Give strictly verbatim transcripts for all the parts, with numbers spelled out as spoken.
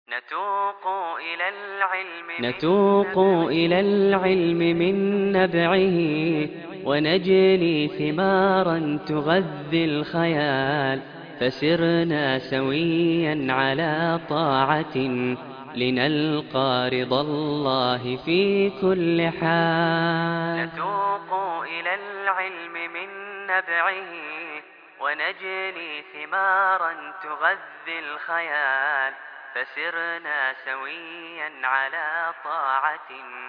نتوق إلى العلم نتوق إلى العلم من نبعه ونجني ثمارا تغذي الخيال، فسرنا سويا على طاعة لنلقى رضا الله في كل حال. نتوق إلى العلم من نبعه ونجني ثمارا تغذي الخيال، فسرنا سويا على طاعة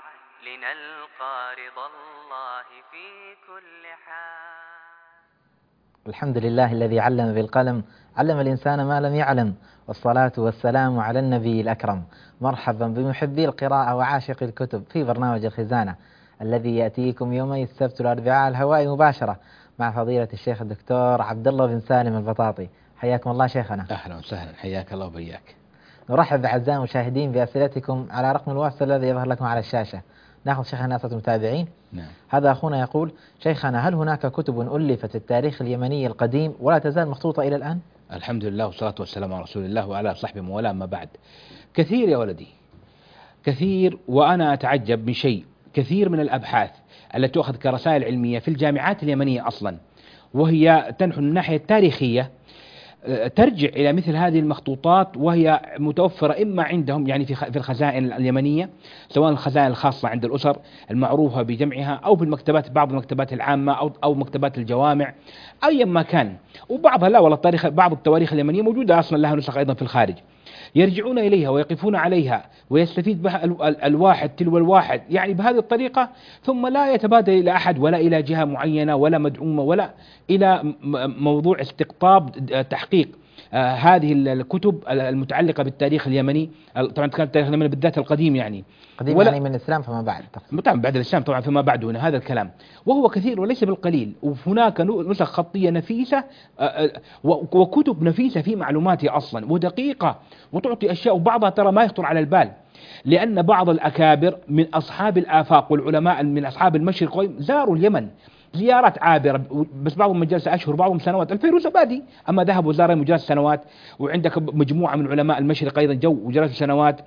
لنلقى رضا الله في كل حال. الحمد لله الذي علم بالقلم، علم الإنسان ما لم يعلم، والصلاة والسلام على النبي الأكرم. مرحبا بمحبي القراءة وعاشق الكتب في برنامج الخزانة الذي يأتيكم يومي السبت والأربعاء على الهواء مباشرة مع فضيلة الشيخ الدكتور عبد الله بن سالم البطاطي. حياكم الله شيخنا. أهلا وسهلا، حياك الله وبياك. نرحب بأعزائي المشاهدين بأسئلتكم على رقم الواتس الذي يظهر لكم على الشاشة. ناخذ شيخنا أسئلة المتابعين. نعم. هذا أخونا يقول: شيخنا، هل هناك كتب ألفت في التاريخ اليمني القديم ولا تزال مخطوطة إلى الآن؟ الحمد لله والصلاة والسلام على رسول الله وعلى صحبه وموالاه، ما بعد. كثير يا ولدي، كثير. وأنا أتعجب من شيء، كثير من الأبحاث التي تؤخذ كرسائل علمية في الجامعات اليمنية أصلا، وهي تنحو من الناحية التاريخية، ترجع إلى مثل هذه المخطوطات، وهي متوفرة إما عندهم يعني في في الخزائن اليمنية، سواء الخزائن الخاصة عند الأسر المعروفة بجمعها، أو في المكتبات، بعض المكتبات العامة، أو أو مكتبات الجوامع، أي ما كان. وبعضها لا، والله التاريخ، بعض التواريخ اليمنية موجودة أصلا لها نسخ أيضا في الخارج، يرجعون إليها ويقفون عليها ويستفيد بها الواحد تلو الواحد، يعني بهذه الطريقة، ثم لا يتبادل إلى أحد ولا إلى جهة معينة ولا مدعومة ولا إلى موضوع استقطاب تحقيق آه هذه الكتب المتعلقة بالتاريخ اليمني. طبعا كان التاريخ اليمني بالذات القديم، يعني قديم يعني من الإسلام فما بعد، طبعا بعد الإسلام طبعا فما بعد هنا، هذا الكلام، وهو كثير وليس بالقليل. وهناك نسخ خطية نفيسة آه وكتب نفيسة في معلوماتها أصلا ودقيقة، وتعطي أشياء، وبعضها ترى ما يخطر على البال، لأن بعض الأكابر من أصحاب الآفاق والعلماء من أصحاب المشرق زاروا اليمن زيارات عابرة، بس بعضهم مجلس أشهر، بعضهم سنوات. الفيروزابادي أما ذهبوا زاروا مجلس سنوات، وعندك مجموعة من علماء المشرق أيضا جو وجلسوا سنوات.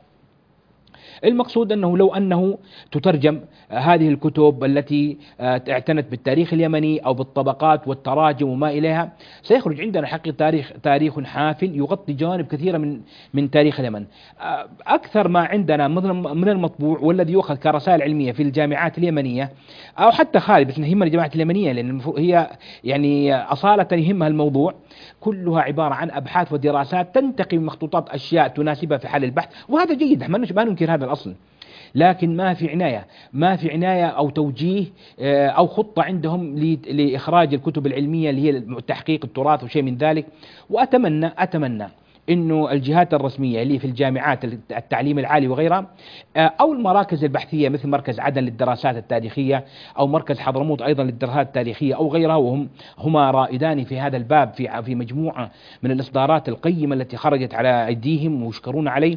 المقصود أنه لو أنه تترجم هذه الكتب التي اعتنت بالتاريخ اليمني أو بالطبقات والتراجم وما إليها، سيخرج عندنا حقيقة تاريخ تاريخ حافل يغطي جوانب كثيرة من من تاريخ اليمن. أكثر ما عندنا من المطبوع والذي يؤخذ كرسائل علمية في الجامعات اليمنية أو حتى خارج، بس يهمنا الجامعات اليمنية لأن هي يعني أصالة يهمها الموضوع، كلها عبارة عن أبحاث ودراسات تنتقي من مخطوطات أشياء تناسبها في حال البحث، وهذا جيد، ما ننكر هذا الأصل، لكن ما في عناية ما في عناية أو توجيه أو خطة عندهم لإخراج الكتب العلمية اللي هي تحقيق التراث وشيء من ذلك. وأتمنى أتمنى إنه الجهات الرسمية اللي في الجامعات التعليم العالي وغيرها، أو المراكز البحثية مثل مركز عدن للدراسات التاريخية أو مركز حضرموت أيضا للدراسات التاريخية أو غيرها، وهم هما رائدان في هذا الباب في في مجموعة من الإصدارات القيمة التي خرجت على أيديهم ويشكرون عليه،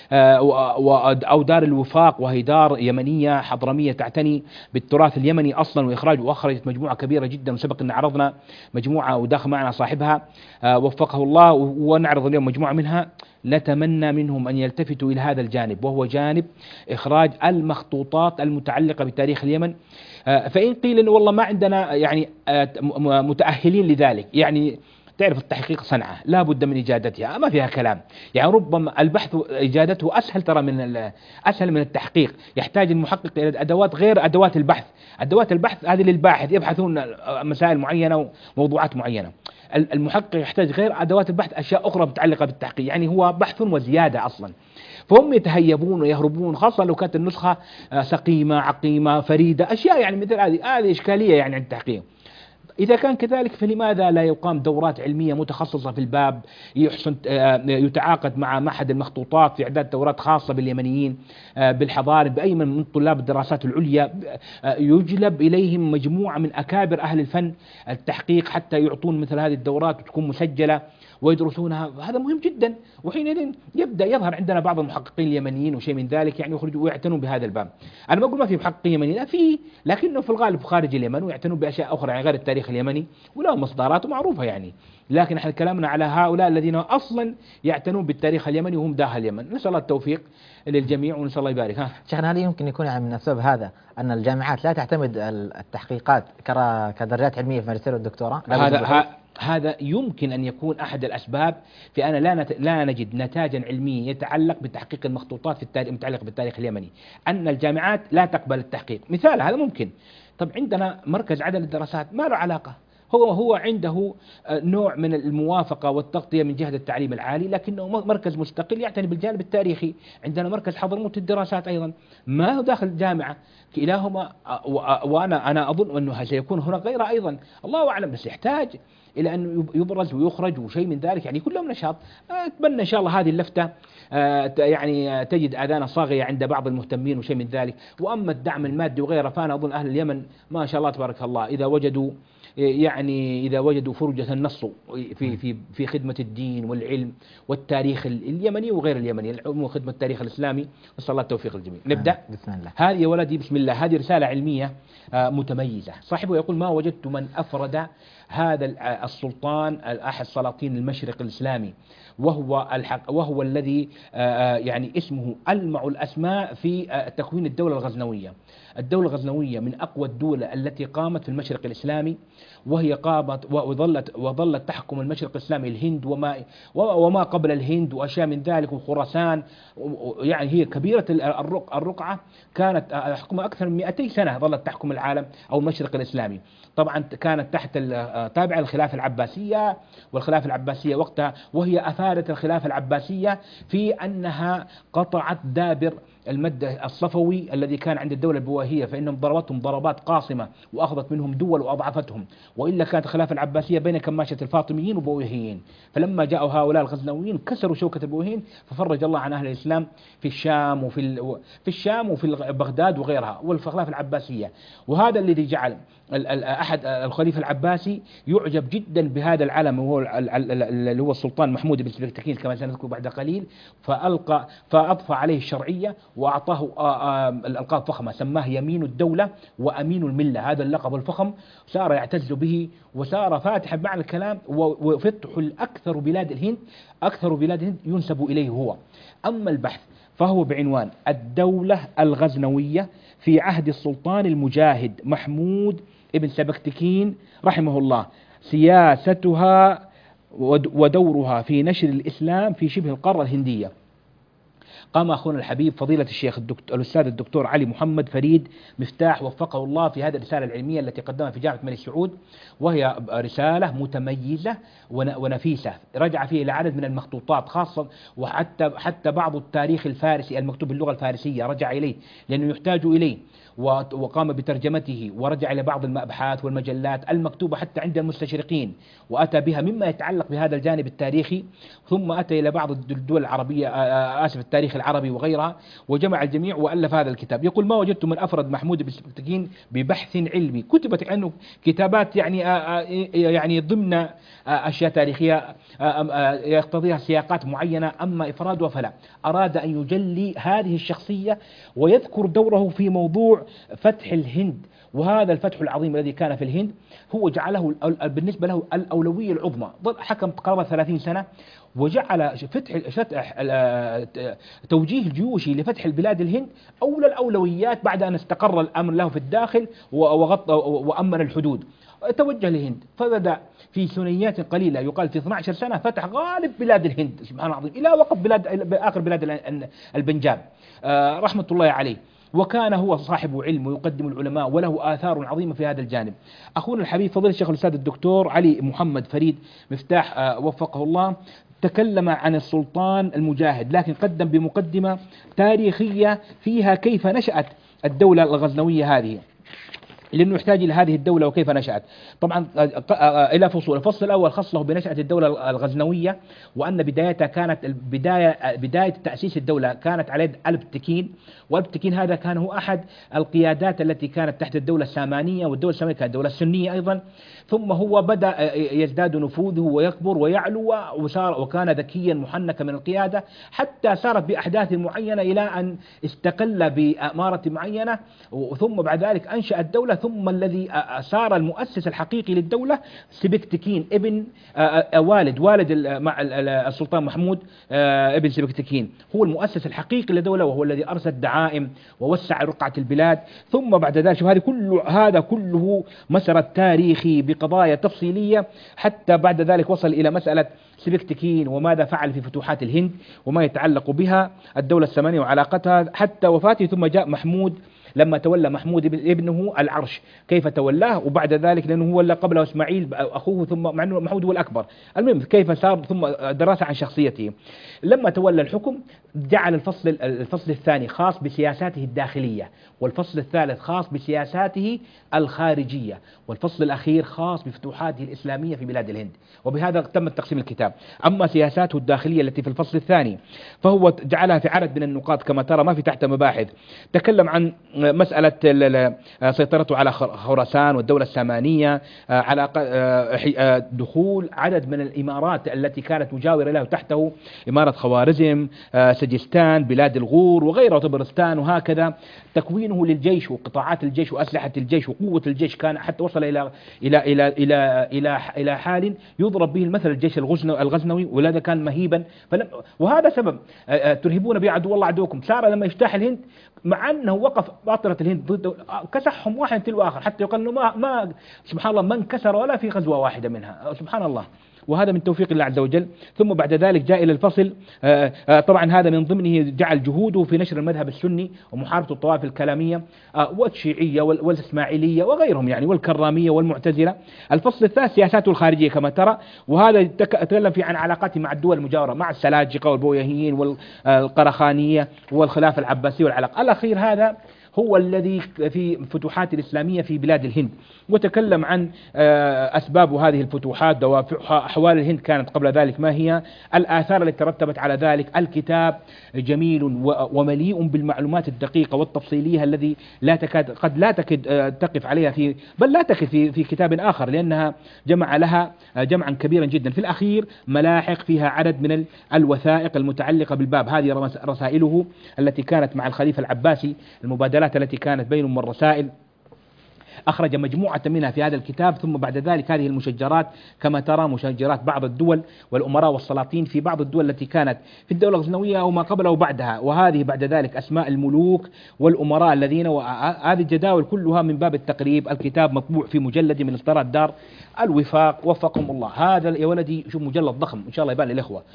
أو دار الوفاق وهي دار يمنية حضرمية تعتني بالتراث اليمني أصلا وإخراجه، وأخرجت مجموعة كبيرة جدا، وسبق أن عرضنا مجموعة وداخل معنا صاحبها وفقه الله، ونعرض اليوم مجموعة منها. نتمنى منهم أن يلتفتوا إلى هذا الجانب، وهو جانب إخراج المخطوطات المتعلقة بتاريخ اليمن. فإن قيل إنه والله ما عندنا يعني متأهلين لذلك، يعني تعرف التحقيق صنعة لا بد من إجادتها، ما فيها كلام، يعني ربما البحث إجادته أسهل ترى من أسهل من التحقيق، يحتاج المحقق إلى أدوات غير أدوات البحث. أدوات البحث هذه للباحث يبحثون مسائل معينة وموضوعات معينة، المحقق يحتاج غير أدوات البحث أشياء أخرى متعلقة بالتحقيق، يعني هو بحث وزيادة أصلا، فهم يتهيبون ويهربون، خاصة لو كانت النسخة سقيمة عقيمة فريدة، أشياء يعني مثل هذه هذه إشكالية يعني عند التحقيق. إذا كان كذلك فلماذا لا يقام دورات علمية متخصصة في الباب، يحسن يتعاقد مع معهد المخطوطات في إعداد دورات خاصة باليمنيين بالحضارة بأي من طلاب الدراسات العليا، يجلب إليهم مجموعة من أكابر أهل الفن التحقيق حتى يعطون مثل هذه الدورات وتكون مسجلة ويدرسونها، هذا مهم جدا. وحينئذ يبدأ يظهر عندنا بعض المحققين اليمنيين وشيء من ذلك يعني يخرجوا ويعتنون بهذا الباب. أنا ما أقول ما في محققين يمنيين، لا في، لكنه في الغالب خارج اليمن ويعتنون بأشياء أخرى يعني غير التاريخ اليمني، ولهم مصدرات معروفة يعني. لكن احنا كلامنا على هؤلاء الذين أصلا يعتنون بالتاريخ اليمني وهم داخل اليمن. نسأل الله التوفيق للجميع ونسأل الله يبارك. ها شيخنا، هل يمكن يكون يعني من أسباب هذا أن الجامعات لا تعتمد التحقيقات كدرجات علمية في ماجستير والدكتوراه؟ هذا هذا يمكن أن يكون أحد الأسباب في أن لا نت... لا نجد نتاجا علميا يتعلق بتحقيق المخطوطات في التاريخ المتعلق بالتاريخ اليمني، أن الجامعات لا تقبل التحقيق. مثال هذا ممكن. طب عندنا مركز عدل الدراسات ما له علاقة، هو هو عنده نوع من الموافقة والتغطية من جهة التعليم العالي، لكنه مركز مستقل يعتني بالجانب التاريخي. عندنا مركز حضرموت الدراسات أيضا ما هو داخل جامعة، كلاهما. وأنا أنا أظن أنه سيكون هنا غيره أيضا، الله أعلم، بس يحتاج إلى أن يبرز ويخرج وشيء من ذلك، يعني كلهم نشاط. أتمنى إن شاء الله هذه اللفتة يعني تجد آذان صاغية عند بعض المهتمين وشيء من ذلك. وأما الدعم المادي وغيره فأنا أظن أهل اليمن ما شاء الله تبارك الله إذا وجدوا يعني إذا وجدوا فرجة النص في في في خدمة الدين والعلم والتاريخ اليمني وغير اليمني، وخدمة التاريخ الإسلامي. نسأل الله التوفيق للجميع. نبدأ. بسم الله. هذه يا ولدي بسم الله، هذه رسالة علمية متميزة. صاحبه يقول: ما وجدت من أفرد هذا السلطان أحد سلاطين المشرق الإسلامي، وهو الحق وهو الذي يعني اسمه ألمع الأسماء في تكوين الدولة الغزنوية. الدولة الغزنوية من أقوى الدول التي قامت في المشرق الإسلامي، وهي قامت وظلت وظلت تحكم المشرق الإسلامي الهند وما وما قبل الهند وأشياء من ذلك وخراسان، يعني هي كبيرة الرقعة، كانت تحكم أكثر من مئتي سنة، ظلت تحكم العالم أو المشرق الإسلامي. طبعا كانت تحت تابعة الخلافة العباسية، والخلافة العباسية وقتها وهي أفادت الخلافة العباسية في أنها قطعت دابر المد الصفوي الذي كان عند الدولة البويهية، فإنهم ضربتهم ضربات قاصمة وأخذت منهم دول وأضعفتهم، وإلا كانت الخلافة العباسية بين كماشة الفاطميين وبويهيين. فلما جاءوا هؤلاء الغزنويين كسروا شوكة البويهيين، ففرج الله عن أهل الإسلام في الشام وفي في الشام وفي بغداد وغيرها والخلافة العباسية. وهذا الذي جعل أحد الخليفة العباسي يعجب جدا بهذا العلم، وهو اللي هو السلطان محمود بن سبكتكين كما سنذكر بعد قليل، فألقى فأضفى عليه الشرعية وأعطاه الألقاب فخمة، سماه يمين الدولة وأمين الملة. هذا اللقب الفخم صار يعتز به، وصار فاتحا معنى الكلام، وفتح الأكثر بلاد الهند، أكثر بلاد الهند ينسب إليه هو. أما البحث فهو بعنوان الدولة الغزنوية في عهد السلطان المجاهد محمود ابن سبكتكين رحمه الله، سياستها ودورها في نشر الإسلام في شبه القارة الهندية. قام أخونا الحبيب فضيلة الشيخ الدكتور الأستاذ الدكتور علي محمد فريد مفتاح وفقه الله في هذه الرسالة العلمية التي قدمها في جامعة الملك سعود، وهي رسالة متميزة ونفيسة، رجع فيه إلى عدد من المخطوطات خاصة، وحتى حتى بعض التاريخ الفارسي المكتوب باللغة الفارسية رجع إليه لأنه يحتاج إليه، وقام بترجمته، ورجع إلى بعض الأبحاث والمجلات المكتوبة حتى عند المستشرقين وأتى بها مما يتعلق بهذا الجانب التاريخي، ثم أتى إلى بعض الدول العربية آسف التاريخ العربي وغيرها، وجمع الجميع وألف هذا الكتاب. يقول: ما وجدت من أفرد محمود بن سبكتكين ببحث علمي، كتبت عنه كتابات يعني يعني ضمن أشياء تاريخية يقتضيها سياقات معينة، أما إفرادها فلا. أراد أن يجلي هذه الشخصية ويذكر دوره في موضوع فتح الهند، وهذا الفتح العظيم الذي كان في الهند هو جعله بالنسبة له الأولوية العظمى. حكم قرابة ثلاثين سنة، وجعل فتح توجيه الجيوشي لفتح البلاد الهند أولى الأولويات بعد أن استقر الأمر له في الداخل وغطى وأمن الحدود. توجه للهند، فبدأ في ثنيات قليلة، يقال في اثنتي عشرة سنة فتح غالب بلاد الهند سبحان الله العظيم، إلى وقف بلاد آخر بلاد البنجاب رحمة الله عليه. وكان هو صاحب علم ويقدم العلماء وله آثار عظيمة في هذا الجانب. أخونا الحبيب فضيلة الشيخ الأستاذ الدكتور علي محمد فريد مفتاح وفقه الله تكلم عن السلطان المجاهد، لكن قدم بمقدمة تاريخية فيها كيف نشأت الدولة الغزنوية هذه. لأنه يحتاج إلى هذه الدولة وكيف نشأت. طبعا إلى فصول. الفصل الأول خص له بنشأة الدولة الغزنوية، وأن بدايتها كانت بداية بداية تأسيس الدولة كانت على يد ألبتكين، وألبتكين هذا كان هو أحد القيادات التي كانت تحت الدولة السامانية، والدولة السامانية كانت دولة سنية أيضا. ثم هو بدأ يزداد نفوذه ويكبر ويعلو، وصار وكان ذكيا محنكا من القيادة، حتى صارت بأحداث معينة إلى أن استقل بأمارة معينة، ثم بعد ذلك أنشأ الدولة. ثم الذي صار المؤسس الحقيقي للدولة سبكتكين ابن والد والد السلطان محمود ابن سبكتكين، هو المؤسس الحقيقي للدولة، وهو الذي أرسل الدعائم ووسع رقعة البلاد. ثم بعد ذلك شوف هذه كل هذا كله مسار تاريخي بقضايا تفصيلية، حتى بعد ذلك وصل إلى مسألة سبكتكين وماذا فعل في فتوحات الهند وما يتعلق بها الدولة السامانية وعلاقتها حتى وفاته. ثم جاء محمود لما تولى محمود ابنه العرش، كيف تولاه، وبعد ذلك لأنه هو اللي قبله إسماعيل أخوه، ثم مع أنه محمود هو الأكبر. المهم كيف صار، ثم دراسة عن شخصيته. لما تولى الحكم جعل الفصل الفصل الثاني خاص بسياساته الداخلية، والفصل الثالث خاص بسياساته الخارجية، والفصل الأخير خاص بفتوحاته الإسلامية في بلاد الهند. وبهذا تم تقسيم الكتاب. أما سياساته الداخلية التي في الفصل الثاني فهو جعلها في عدد من النقاط كما ترى، ما في تحت مباحث. تكلم عن مسألة سيطرته على خراسان والدولة السامانية، على دخول عدد من الإمارات التي كانت مجاورة له تحته، إمارة خوارزم، سجستان، بلاد الغور وغيرها، طبرستان، وهكذا. تكوينه للجيش وقطاعات الجيش وأسلحة الجيش وقوة الجيش كان حتى وصل إلى إلى إلى إلى إلى إلى حال يضرب به المثل الجيش الغزنوي، ولهذا كان مهيبا. فلم وهذا سبب ترهبون به عدو الله عدوكم. صار لما يجتاح الهند، مع أنه وقف باطرة الهند ضد كسحهم واحد تلو آخر، حتى يقال إنه ما ما سبحان الله ما انكسر ولا في غزوة واحدة منها، سبحان الله. وهذا من توفيق الله عز وجل. ثم بعد ذلك جاء إلى الفصل، طبعا هذا من ضمنه جعل جهوده في نشر المذهب السني ومحاربة الطوائف الكلامية والشيعية والإسماعيلية وغيرهم يعني، والكرامية والمعتزلة. الفصل الثالث سياساته الخارجية كما ترى، وهذا تكلم فيه عن علاقاته مع الدول المجاورة، مع السلاجقة والبويهيين والقرخانية والخلافة العباسية والعلاقة. الأخير هذا هو الذي في فتوحات الإسلامية في بلاد الهند، وتكلم عن أسباب هذه الفتوحات، دوافعها، أحوال الهند كانت قبل ذلك ما هي، الآثار التي ترتبت على ذلك. الكتاب جميل ومليء بالمعلومات الدقيقة والتفصيلية الذي لا تكاد قد لا تكاد تقف عليها في بل لا تكف في, في كتاب آخر، لأنها جمع لها جمعا كبيرا جدا. في الأخير ملاحق فيها عدد من الوثائق المتعلقة بالباب، هذه رسائله التي كانت مع الخليفة العباسي، المبادلات التي كانت بينهم والرسائل، أخرج مجموعة منها في هذا الكتاب. ثم بعد ذلك هذه المشجرات كما ترى، مشجرات بعض الدول والأمراء والسلاطين في بعض الدول التي كانت في الدولة الغزنوية وما قبلها وبعدها، وهذه بعد ذلك أسماء الملوك والأمراء الذين، وهذه الجداول كلها من باب التقريب. الكتاب مطبوع في مجلد من إصدارات دار الوفاق وفقهم الله. هذا يا ولدي شوف مجلد ضخم إن شاء الله يبان للإخوة.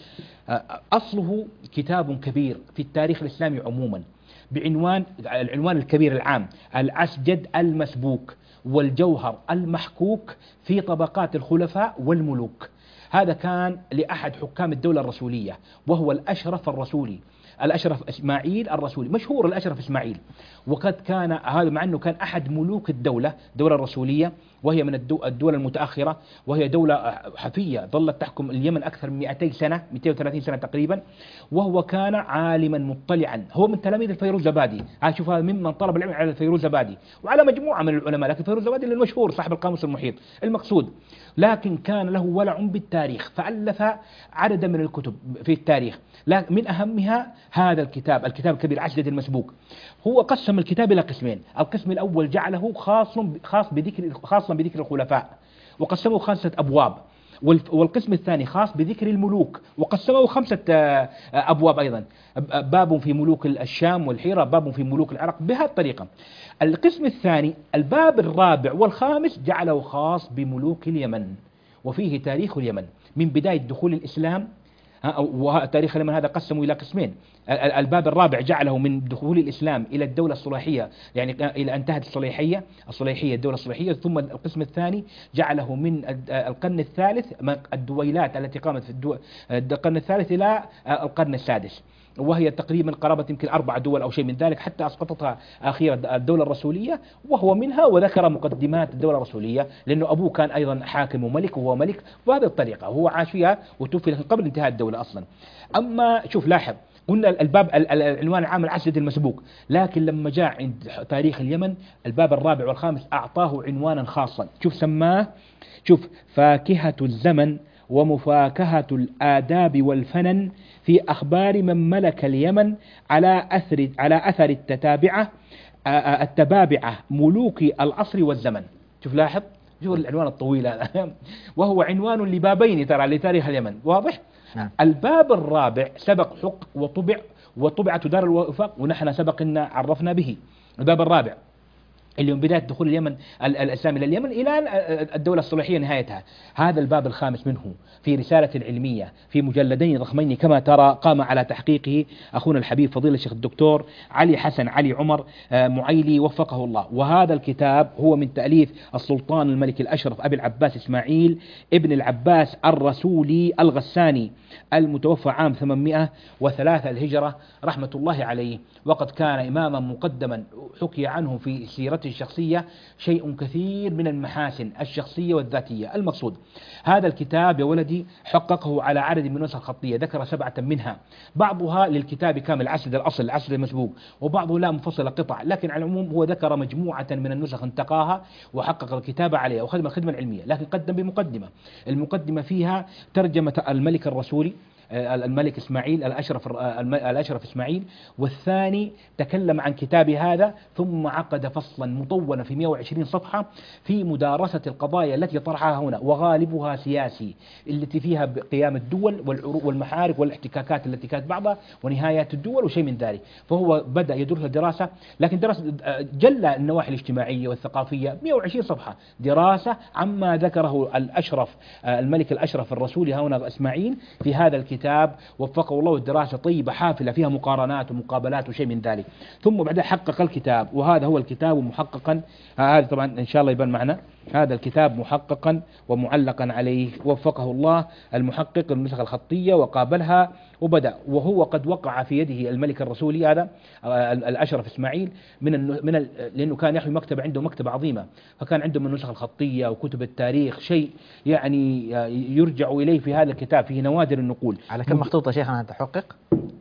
أصله كتاب كبير في التاريخ الإسلامي عموما، بعنوان العنوان الكبير العام: العسجد المسبوك والجوهر المحكوك في طبقات الخلفاء والملوك. هذا كان لأحد حكام الدولة الرسولية، وهو الأشرف الرسولي، الأشرف إسماعيل الرسولي، مشهور الأشرف إسماعيل. وقد كان هذا مع أنه كان أحد ملوك الدولة الدولة الرسولية، وهي من الدول المتأخرة، وهي دولة حفية ظلت تحكم اليمن أكثر من مئتي سنة، مئتين وثلاثين سنة تقريبا. وهو كان عالما مطلعا، هو من تلاميذ الفيروزابادي. شوف هذا ممن طلب العلم على الفيروزابادي وعلى مجموعة من العلماء، لكن الفيروزابادي المشهور صاحب القاموس المحيط المقصود. لكن كان له ولع بالتاريخ، فألف عددا من الكتب في التاريخ، من أهمها هذا الكتاب الكتاب الكبير عسجد المسبوك. هو قسم الكتاب إلى قسمين: القسم الأول جعله خاص خاص بذكر خاصا بذكر الخلفاء وقسمه خمسة أبواب، والقسم الثاني خاص بذكر الملوك وقسمه خمسة أبواب أيضا: باب في ملوك الشام والحيرة، باب في ملوك العراق، بهذه الطريقة. القسم الثاني الباب الرابع والخامس جعله خاص بملوك اليمن، وفيه تاريخ اليمن من بداية دخول الإسلام، وتاريخ اليمن هذا قسموا إلى قسمين. الباب الرابع جعله من دخول الإسلام إلى الدولة الصليحية، يعني إلى أن انتهت الصليحية الصليحية الدولة الصليحية. ثم القسم الثاني جعله من القرن الثالث، الدويلات التي قامت في القرن الثالث إلى القرن السادس. وهي تقريبا قرابة يمكن أربع دول أو شيء من ذلك، حتى أسقطتها أخيرا الدولة الرسولية وهو منها، وذكر مقدمات الدولة الرسولية لأنه أبوه كان أيضا حاكم وملك وهو ملك بهذه الطريقة، هو عاش فيها وتوفي قبل انتهاء الدولة أصلا. أما شوف لاحظ، قلنا الباب العنوان العام العسد المسبوق، لكن لما جاء عند تاريخ اليمن الباب الرابع والخامس أعطاه عنوانا خاصا. شوف سماه، شوف فاكهة الزمن ومفاكهة الآداب والفنن في أخبار من ملك اليمن على أثر على أثر التتابعة التبابعة ملوك العصر والزمن. شوف لاحظ، شوف العنوان الطويل هذا وهو عنوان لبابين ترى لتاريخ اليمن، واضح؟ نعم. الباب الرابع سبق حق وطبع وطبعة دار الوفاق، ونحن سبق أن عرفنا به. الباب الرابع اللي من بداية دخول اليمن الإسلام إلى اليمن إلى الدولة الصليحية نهايتها. هذا الباب الخامس منه في رسالة علمية في مجلدين ضخمين كما ترى، قام على تحقيقه أخونا الحبيب فضيلة الشيخ الدكتور علي حسن علي عمر معيلي وفقه الله. وهذا الكتاب هو من تأليف السلطان الملك الأشرف أبي العباس إسماعيل ابن العباس الرسولي الغساني المتوفى عام ثمانمائة وثلاثة الهجرة رحمة الله عليه، وقد كان إماما مقدما حكي عنه في سيرته الشخصية شيء كثير من المحاسن الشخصية والذاتية. المقصود هذا الكتاب يا ولدي حققه على عدد من النسخ الخطية، ذكر سبعة منها، بعضها للكتاب كامل عسد الأصل العسد المسبوق، وبعضه لا منفصل قطع، لكن على العموم هو ذكر مجموعة من النسخ انتقاها وحقق الكتابة عليها وخدم الخدمة العلمية، لكن قدم بمقدمة. المقدمة فيها ترجمة الملك الرسولي الملك إسماعيل الأشرف الأشرف إسماعيل، والثاني تكلم عن كتاب هذا، ثم عقد فصلا مطولا في مئة وعشرين صفحة في مدارسة القضايا التي طرحها هنا، وغالبها سياسي التي فيها قيام الدول والمحارب والاحتكاكات التي كانت بعضها ونهايات الدول وشيء من ذلك. فهو بدأ يدرس دراسة، لكن دراسة جل النواحي الاجتماعية والثقافية، مئة وعشرين صفحة دراسة عما ذكره الأشرف الملك الأشرف الرسولي هنا إسماعيل في هذا الكتاب، كتاب وفقه الله الدراسة طيبة حافلة فيها مقارنات ومقابلات وشيء من ذلك. ثم بعدها حقق الكتاب، وهذا هو الكتاب محققا، هذا طبعا إن شاء الله يبان معنا، هذا الكتاب محققا ومعلقا عليه وفقه الله المحقق النسخ الخطية وقابلها وبدأ، وهو قد وقع في يده الملك الرسولي هذا الأشرف إسماعيل من من لأنه كان يحوي مكتبة، عنده مكتبة عظيمة، فكان عنده من النسخ الخطية وكتب التاريخ شيء يعني يرجع إليه في هذا الكتاب، فيه نوادر النقول. على كم مخطوطة شيخنا تحقق؟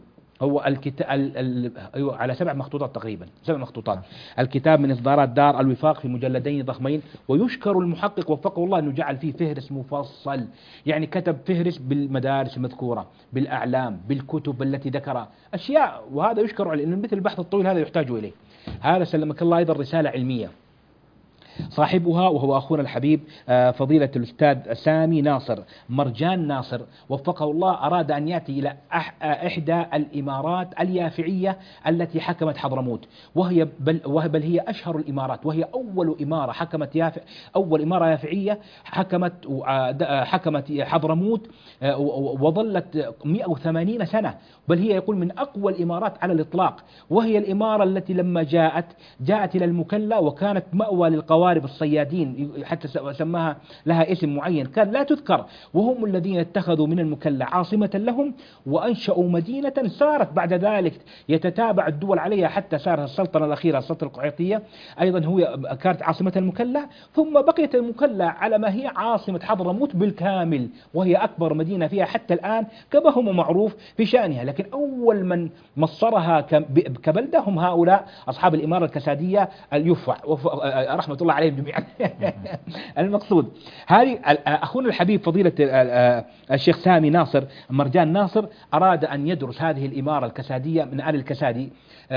هو الكتاب ال... ال... أيوة على سبع مخطوطات تقريبا، سبع مخطوطات. الكتاب من إصدارات دار الوفاق في مجلدين ضخمين، ويشكر المحقق وفقه الله أنه جعل فيه فهرس مفصل، يعني كتب فهرس بالمدارس المذكورة، بالأعلام، بالكتب التي ذكرها أشياء، وهذا يشكر عليه، لأن مثل البحث الطويل هذا يحتاج إليه. هذا سلمك الله أيضا رسالة علمية صاحبها وهو أخونا الحبيب فضيلة الأستاذ سامي ناصر مرجان ناصر وفقه الله، أراد أن يأتي إلى إحدى الإمارات اليافعية التي حكمت حضرموت، وهي بل, وهي بل هي أشهر الإمارات، وهي أول إمارة حكمت يافع أول إمارة يافعية حكمت حكمت حضرموت، وظلت مئة وثمانين سنة، بل هي يقول من أقوى الإمارات على الإطلاق. وهي الإمارة التي لما جاءت جاءت إلى المكلا، وكانت مأوى للقوارب الصيادين، حتى سماها لها اسم معين كان لا تذكر، وهم الذين اتخذوا من المكلا عاصمة لهم وأنشأوا مدينة صارت بعد ذلك يتتابع الدول عليها، حتى صارت السلطنة الأخيرة السلطنة القعيطية أيضا هو كانت عاصمة المكلا، ثم بقيت المكلا على ما هي عاصمة حضرموت بالكامل، وهي أكبر مدينة فيها حتى الآن كما هو معروف في شأنها. لكن أول من مصرها كبلدة هم هؤلاء أصحاب الإمارة الكسادية اليفع رحمة الله عليهم جميعا. المقصود هذه أخونا الحبيب فضيلة الشيخ سامي ناصر مرجان ناصر أراد أن يدرس هذه الإمارة الكسادية من آل الكسادي،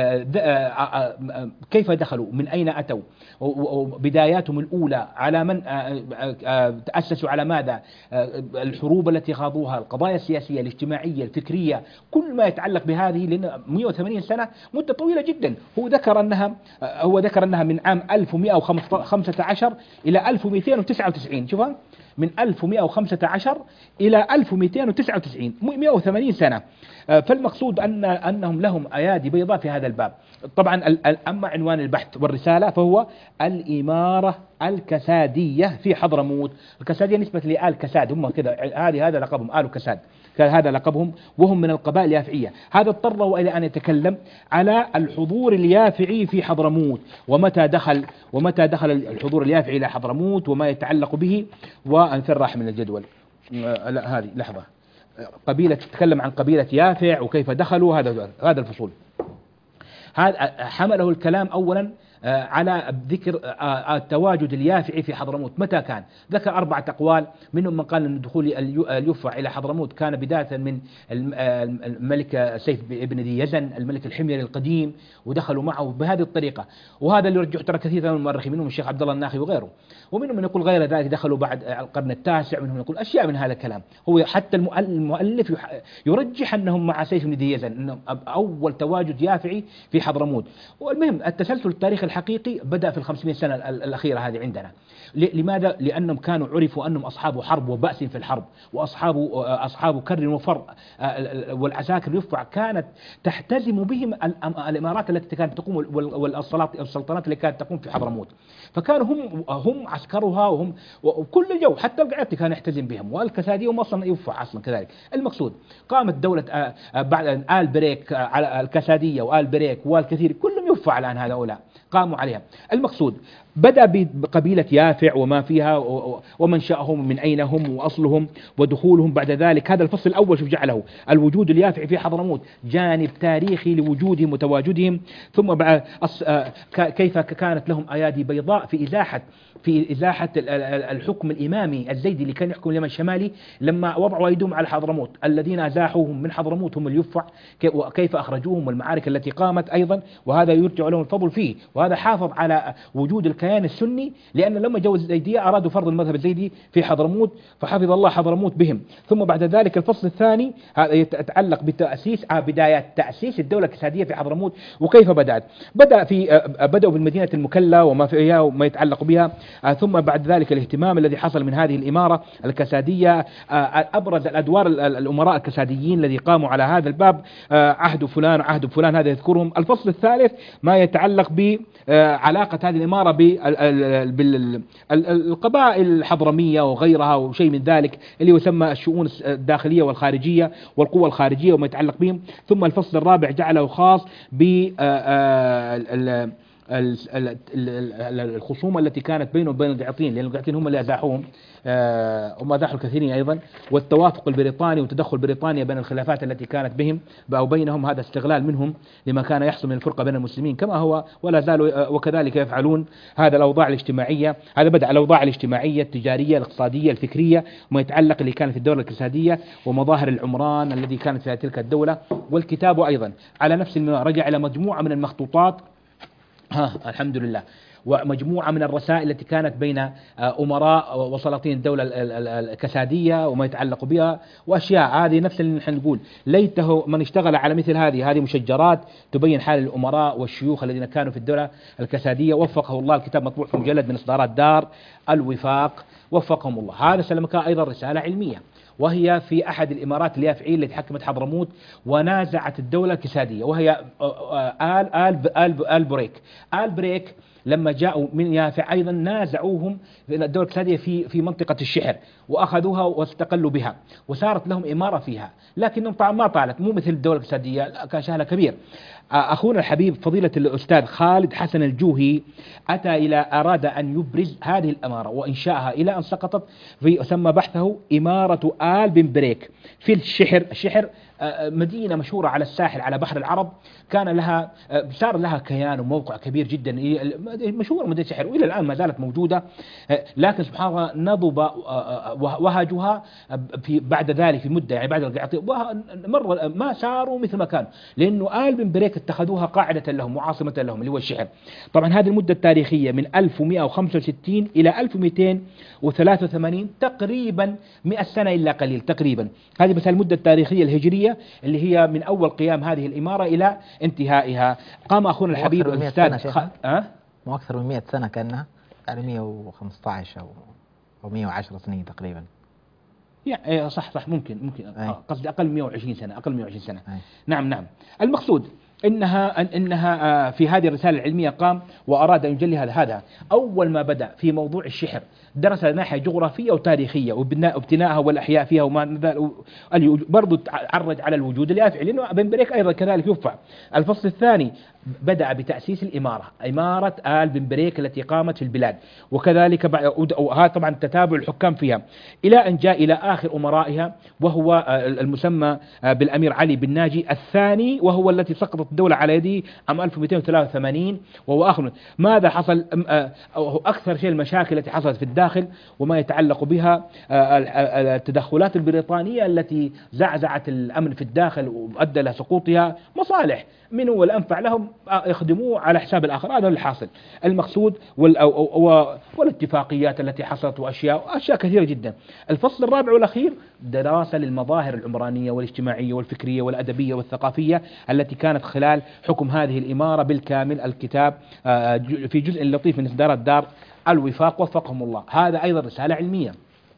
كيف دخلوا، من أين أتوا، وبداياتهم الأولى على من تأسسوا، على ماذا، الحروب التي خاضوها، القضايا السياسية الاجتماعية الفكرية، كل ما يتعلق بهذه، لأن مئة وثمانين سنة مدة طويلة جدا. هو ذكر أنها هو ذكر أنها من عام ألف ومئة وخمسة عشر إلى ألف ومئتين وتسعة وتسعين، شوفها من ألف ومئة وخمسة عشر إلى ألف ومئتين وتسعة وتسعين، مئة وثمانين سنة. فالمقصود أن أنهم لهم أيادي بيضاء في هذا الباب. طبعا أما عنوان البحث والرسالة فهو الإمارة الكسادية في حضرموت. الكسادية نسبة لآل كساد، هم كذا، هذه هذا لقبهم آل كساد كان هذا لقبهم، وهم من القبائل اليافعية. هذا اضطره إلى أن يتكلم على الحضور اليافعي في حضرموت، ومتى دخل ومتى دخل الحضور اليافعي إلى حضرموت وما يتعلق به. وأنثر راح من الجدول، آه لا هذه لحظة، قبيلة تتكلم عن قبيلة يافع وكيف دخلوا، هذا هذا الفصول. هذا حمله الكلام أولا على ذكر التواجد اليافعي في حضرموت متى كان. ذكر أربعة أقوال، منهم من قال أن دخول اليفع إلى حضرموت كان بداية من الملك سيف بن ذي يزن الملك الحميري القديم، ودخلوا معه بهذه الطريقة. وهذا اللي يرجح ترى كثير من المؤرخين، منهم الشيخ عبد الله الناخي وغيره. ومنهم من يقول غير ذلك دخلوا بعد القرن التاسع، منهم يقول أشياء من هذا الكلام. هو حتى المؤلف يرجح أنهم مع سيف بن ذي يزن، أنهم أول تواجد يافعي في حضرموت. والمهم التسلسل التاريخي الحقيقي بدأ في الخمسمائة سنة الأخيرة هذه عندنا. لماذا؟ لأنهم كانوا عرفوا أنهم أصحاب حرب وبأس في الحرب، وأصحاب أصحاب كر وفر، والعساكر يفع كانت تحتزم بهم الإمارات التي كانت تقوم والسلطنات التي كانت تقوم في حضرموت. فكانوا هم هم عسكرها، وهم وكل الجو حتى القعدة كان يحتزم بهم، والكسادية هم أصلا يفع أصلا كذلك. المقصود قامت دولة بعد آل بريك على الكسادية وآل بريك والكثير كلهم يفع الآن هؤلاء قاموا عليها. المقصود بدأ بقبيلة يافع وما فيها ومنشأهم من أين هم وأصلهم ودخولهم. بعد ذلك هذا الفصل الأول شوف جعله الوجود اليافعي في حضرموت، جانب تاريخي لوجودهم وتواجدهم. ثم بعد كيف كانت لهم أيادي بيضاء في إزاحة في إزاحة الحكم الإمامي الزيدي اللي كان يحكم اليمن الشمالي، لما وضعوا أيديهم على حضرموت. الذين أزاحوهم من حضرموت هم اليفع، وكيف أخرجوهم والمعارك التي قامت أيضا، وهذا يرجع لهم الفضل فيه. وهذا حافظ على وجود الكيان السني، لأن لما جو الزيدية أرادوا فرض المذهب الزيدي في حضرموت، فحفظ الله حضرموت بهم. ثم بعد ذلك الفصل الثاني هذا يتعلق بتأسيس بدايات تأسيس الدولة الكسادية في حضرموت وكيف بدأت. بدأ في بدأوا بالمدينة المكلا وما فيها وما يتعلق بها. ثم بعد ذلك الاهتمام الذي حصل من هذه الإمارة الكسادية، أبرز الأدوار الأمراء الكساديين الذي قاموا على هذا الباب، عهد فلان عهد فلان، هذا يذكرهم. الفصل الثالث ما يتعلق بعلاقة هذه الإمارة بالقبائل الحضرمية وغيرها وشيء من ذلك اللي يسمى الشؤون الداخلية والخارجية والقوى الخارجية وما يتعلق بهم. ثم الفصل الرابع جعله خاص ب الخصومة التي كانت بينه وبين القعطين، لأن القعطين هم اللي أزاحوهم، هم أزاحوا الكثيرين أيضا. والتوافق البريطاني وتدخل بريطانيا بين الخلافات التي كانت بهم أو بينهم، هذا استغلال منهم لما كان يحصل من الفرقة بين المسلمين كما هو ولا زالوا وكذلك يفعلون. هذا الأوضاع الاجتماعية، هذا بدأ الأوضاع الاجتماعية التجارية الاقتصادية الفكرية وما يتعلق اللي كانت في الدولة الكسادية، ومظاهر العمران الذي كانت في تلك الدولة. والكتاب أيضا على نفس المنوال رجع إلى مجموعة من المخطوطات، ها الحمد لله، ومجموعة من الرسائل التي كانت بين أمراء وسلاطين الدولة الكسادية وما يتعلق بها وأشياء. هذه نفس اللي نحن نقول ليته من اشتغل على مثل هذه هذه مشجرات تبين حال الأمراء والشيوخ الذين كانوا في الدولة الكسادية. وفقه الله، الكتاب مطبوع في مجلد من إصدارات دار الوفاق، وفقهم الله. هذا سلمك أيضا رسالة علمية، وهي في أحد الإمارات اليافعية التي حكمت حضرموت ونازعت الدولة الكسادية، وهي آل آل آل آل بريك. آل بريك لما جاءوا من يافع أيضا نازعوهم الدولة الكسادية في في منطقة الشحر، وأخذوها واستقلوا بها وصارت لهم إمارة فيها، لكنهم طبعا ما طالت، مو مثل الدولة الكسادية، كان شأنها كبير. أخونا الحبيب فضيلة الأستاذ خالد حسن الجوهي أتى إلى أراد أن يبرز هذه الإمارة وإنشائها إلى أن سقطت في سمى بحثه إمارة آل بن بريك في الشحر. الشحر مدينة مشهورة على الساحل على بحر العرب، كان لها صار لها كيان وموقع كبير جدا، مشهورة مدينة الشحر وإلى الآن ما زالت موجودة. لكن سبحان الله نضب وهجها في بعد ذلك في مدة، يعني بعد القعطي مر ما صاروا مثل ما كانوا، لأنه آل بن بريك اتخذوها قاعدة لهم وعاصمة لهم اللي هو الشحر. طبعا هذه المدة التاريخية من ألف ومئة وخمسة وستين إلى ألف ومئتين وثلاثة وثمانين، تقريبا مئة سنة إلا قليل تقريبا. هذه بس المدة التاريخية الهجرية اللي هي من أول قيام هذه الإمارة إلى انتهائها. قام أخونا الحبيب الأستاذ خ... أه؟ مو أكثر من مئة سنة كأنها، يعني مئة وخمسة عشر أو أو مئة وعشرة سنين تقريبا. يعني صح صح ممكن ممكن قصدي أقل مئة وعشرين سنة، أقل مئة وعشرين سنة. أي. نعم نعم. المقصود إنها إنها في هذه الرسالة العلمية قام وأراد أن يجلي هذا هذا أول ما بدأ في موضوع الشحر درس ناحية جغرافية وتاريخية وابتنائها والأحياء فيها وما برضو تعرج على الوجود اليافعي، لأنه بن بريك أيضا كذلك يفع. الفصل الثاني بدأ بتأسيس الإمارة، إمارة آل بن بريك التي قامت في البلاد، وكذلك وهذا طبعا تتابع الحكام فيها إلى أن جاء إلى آخر أمرائها وهو المسمى بالأمير علي بن ناجي الثاني، وهو التي سقطت الدولة على يده عام ألف ومئتين وثلاثة وثمانين. وهو آخر ماذا حصل أكثر شيء المشاكل التي حصلت في الداخل وما يتعلق بها التدخلات البريطانية التي زعزعت الأمن في الداخل وأدى إلى سقوطها. مصالح من هو الأنفع لهم يخدموه على حساب الآخر، هذا الحاصل المقصود. والاتفاقيات التي حصلت وأشياء أشياء كثيرة جدا. الفصل الرابع والأخير دراسة للمظاهر العمرانية والاجتماعية والفكرية والأدبية والثقافية التي كانت خلال حكم هذه الإمارة بالكامل. الكتاب في جزء لطيف من إصدار الدار الوفاق وفقهم الله، هذا أيضا رسالة علمية،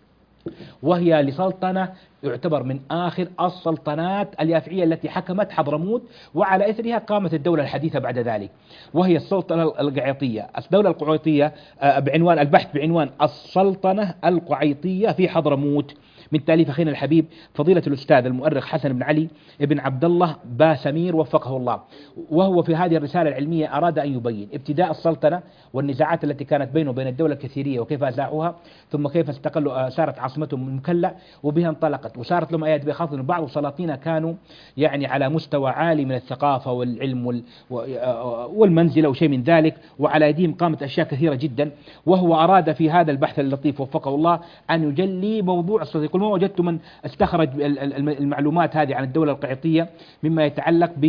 وهي لسلطنة يعتبر من آخر السلطنات اليافعية التي حكمت حضرموت، وعلى إثرها قامت الدولة الحديثة بعد ذلك، وهي السلطنة القعيطية. الدولة القعيطية بعنوان البحث بعنوان السلطنة القعيطية في حضرموت، من تأليف أخينا الحبيب فضيلة الأستاذ المؤرخ حسن بن علي بن عبد الله باسمير وفقه الله. وهو في هذه الرسالة العلمية أراد أن يبين ابتداء السلطنة والنزاعات التي كانت بينه وبين الدولة الكثيرية وكيف أزاحوها، ثم كيف استقلوا صارت عاصمتهم من مكلا وبها انطلقت، وصارت لهم آيات بخاطر أن بعض السلاطين كانوا يعني على مستوى عالي من الثقافة والعلم والمنزلة وشيء من ذلك، وعلى يديهم قامت أشياء كثيرة جدا. وهو أراد في هذا البحث اللطيف وفقه الله أن يجلي موضوع السلطنة. يقول ما وجدت من استخرج المعلومات هذه عن الدولة القعيطية مما يتعلق ب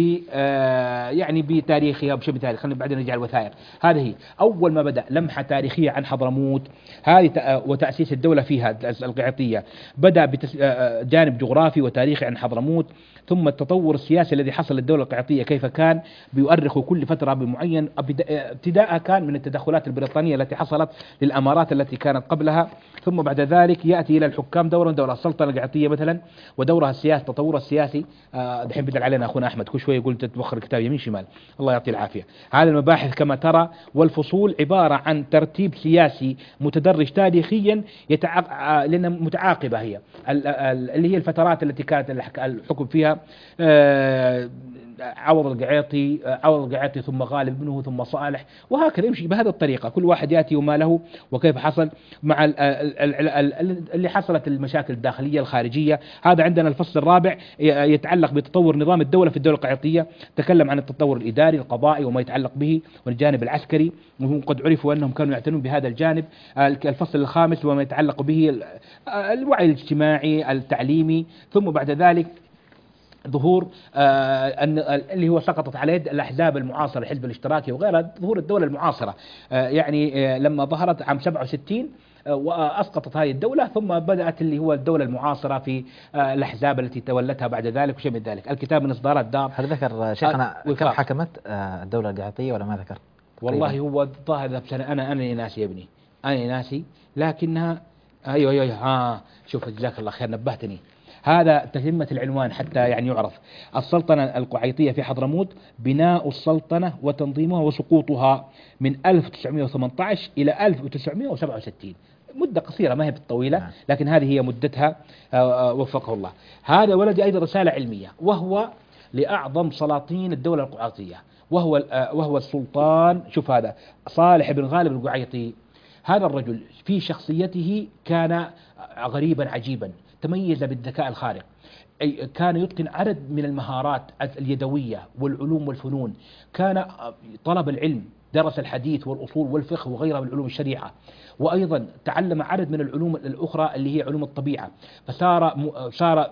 يعني بتاريخها وبشيء مثال. خلينا بعدين نرجع الوثائق. هذه هي أول ما بدأ لمحة تاريخية عن حضرموت هذه وتأسيس الدولة فيها القعيطية. بدأ بجانب جغرافي وتاريخي عن حضرموت، ثم التطور السياسي الذي حصل للدولة القعيطية كيف كان بيؤرخ كل فترة بمعين. ابتداءها كان من التدخلات البريطانية التي حصلت للأمارات التي كانت قبلها، ثم بعد ذلك يأتي إلى الحكام دورا دورة السلطنة القعيطية مثلا ودورها السياسي تطورها السياسي. آه دحين بدل علينا أخونا أحمد كل شوية يقول تتوخر الكتاب يمين شمال، الله يعطيه العافية. هذه المباحث كما ترى والفصول عبارة عن ترتيب سياسي متدرج تاريخيا يتع... لأن متعاقبة هي اللي هي الفترات التي كانت الحكم فيها آه عوض القعيطي عوض القعيطي ثم غالب منه ثم صالح، وهكذا يمشي بهذه الطريقة. كل واحد يأتي وما له وكيف حصل مع اللي حصلت المشاكل الداخلية الخارجية. هذا عندنا الفصل الرابع يتعلق بتطور نظام الدولة في الدولة القعيطية، تكلم عن التطور الإداري القضائي وما يتعلق به والجانب العسكري، وهم قد عرفوا أنهم كانوا يعتنون بهذا الجانب. الفصل الخامس وما يتعلق به الوعي الاجتماعي التعليمي، ثم بعد ذلك ظهور آه اللي هو سقطت على يد الأحزاب المعاصرة الحزب الاشتراكي وغيرها، ظهور الدولة المعاصرة آه يعني آه لما ظهرت عام سبعة وستين آه وأسقطت هذه الدولة، ثم بدأت اللي هو الدولة المعاصرة في آه الأحزاب التي تولتها بعد ذلك وشيء من ذلك. الكتاب من إصدارات دار. هل ذكر شيخنا آه كم حكمت آه الدولة القعيطية ولا ما ذكر؟ والله هو ظاهر أنا أنا أنا ناسي يا ابني أنا ناسي، لكنها أيوه أيوه ها شوف جزاك الله خير نبهتني. هذا تتمة العنوان حتى يعني يعرف السلطنة القعيطية في حضرموت، بناء السلطنة وتنظيمها وسقوطها من ألف وتسعمئة وثمانية عشر إلى ألف وتسعمئة وسبعة وستين. مدة قصيرة ما هي بالطويلة، لكن هذه هي مدتها وفقه الله. هذا ولدي أيضا رسالة علمية، وهو لأعظم سلاطين الدولة القعيطية، وهو وهو السلطان. شوف هذا صالح بن غالب القعيطي. هذا الرجل في شخصيته كان غريبا عجيبا، تميز بالذكاء الخارق، كان يتقن عدد من المهارات اليدوية والعلوم والفنون، كان طلب العلم، درس الحديث والأصول والفقه وغيرها من علوم الشريعة، وأيضا تعلم عدد من العلوم الأخرى اللي هي علوم الطبيعة، فصار صار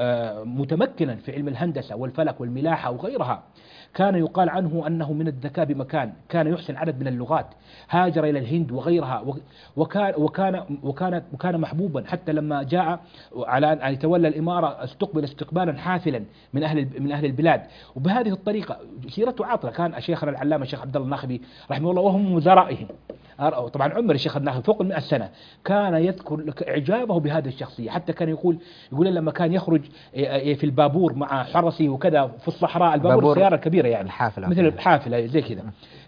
متمكنا في علم الهندسة والفلك والملاحة وغيرها. كان يقال عنه أنه من الذكاء بمكان، كان يحسن عدد من اللغات، هاجر إلى الهند وغيرها، وكان وكان وكان وكان محبوبا حتى لما جاء على أن يتولى الإمارة استقبل استقبالا حافلا من أهل من أهل البلاد. وبهذه الطريقة سيرته عاطرة. كان شيخنا العلامة الشيخ عبد الله الناخبي رحمه الله وهم وزرائهم طبعا عمر الشيخ الناخي فوق المئة سنة، كان يذكر إعجابه بهذه الشخصية، حتى كان يقول يقول لما كان يخرج في البابور مع حرسه وكذا في الصحراء، البابور السيارة الكبيرة يعني الحافلة مثل الحافلة زي كذا،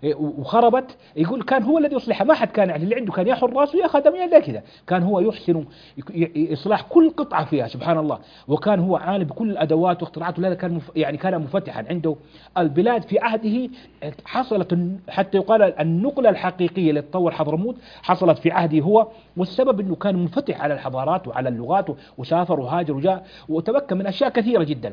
وخربت يقول كان هو الذي يصلحها، ما حد كان يعني اللي عنده كان يا حراس ويا خدمية زي كذا، كان هو يحسن إصلاح كل قطعة فيها سبحان الله، وكان هو عالم بكل الأدوات واختراعاته، لهذا كان مف... يعني كان مفتحا عنده البلاد في عهده. حصلت حتى يقال النقلة الحقيقية لتطور حضرموت حصلت في عهده هو، والسبب أنه كان منفتح على الحضارات وعلى اللغات، وسافر وهاجر وجاء وتمكن من أشياء كثيرة جدا،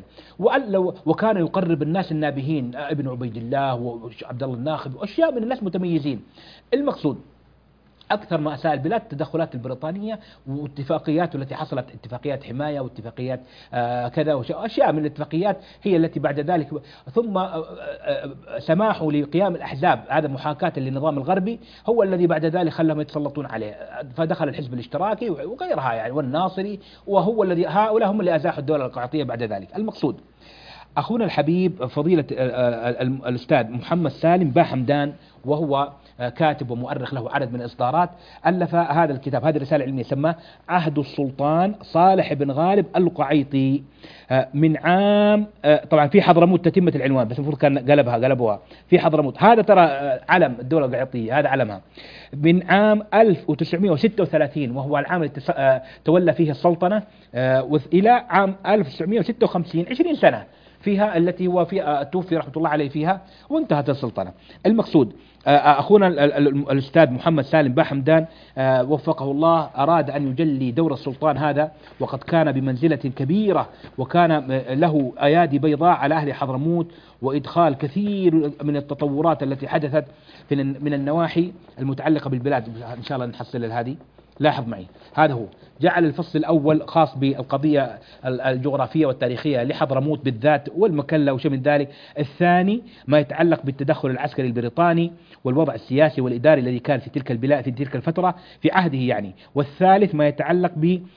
وكان يقرب الناس النابهين ابن عبيد الله وعبد الله الناخب وأشياء من الناس متميزين. المقصود أكثر ما أساء البلاد التدخلات البريطانية واتفاقيات التي حصلت، اتفاقيات حماية واتفاقيات آه كذا وأشياء من الاتفاقيات هي التي بعد ذلك ثم آه آه سماحوا لقيام الأحزاب، هذا محاكاة للنظام الغربي هو الذي بعد ذلك خلاهم يتسلطون عليه، فدخل الحزب الاشتراكي وغيرها يعني والناصري، وهو الذي هؤلاء هم اللي أزاحوا الدولة القراطية بعد ذلك. المقصود أخونا الحبيب فضيلة الأستاذ محمد سالم باحمدان، وهو كاتب ومؤرخ له عدد من الإصدارات، ألف هذا الكتاب، هذه الرسالة العلمية سماه عهد السلطان صالح بن غالب القعيطي من عام، طبعا في حضرموت تتمة العنوان بس المفروض كان قلبها قلبوها في حضرموت، هذا ترى علم الدولة القعيطية، هذا علمها من عام ألف وتسعمئة وستة وثلاثين وهو العام الذي تولى فيه السلطنة إلى عام ألف وتسعمئة وستة وخمسين، عشرين سنة فيها التي هو فيها توفي رحمة الله عليه فيها وانتهت السلطنة. المقصود أخونا الأستاذ محمد سالم باحمدان وفقه الله أراد أن يجلي دور السلطان هذا، وقد كان بمنزلة كبيرة وكان له أيادي بيضاء على أهل حضرموت، وإدخال كثير من التطورات التي حدثت من النواحي المتعلقة بالبلاد. إن شاء الله نحصل هذه. لاحظ معي، هذا هو جعل الفصل الأول خاص بالقضية الجغرافية والتاريخية لحضرموت بالذات والمكلا وشيء من ذلك، الثاني ما يتعلق بالتدخل العسكري البريطاني والوضع السياسي والإداري الذي كان في تلك البلاد في تلك الفترة في عهده يعني، والثالث ما يتعلق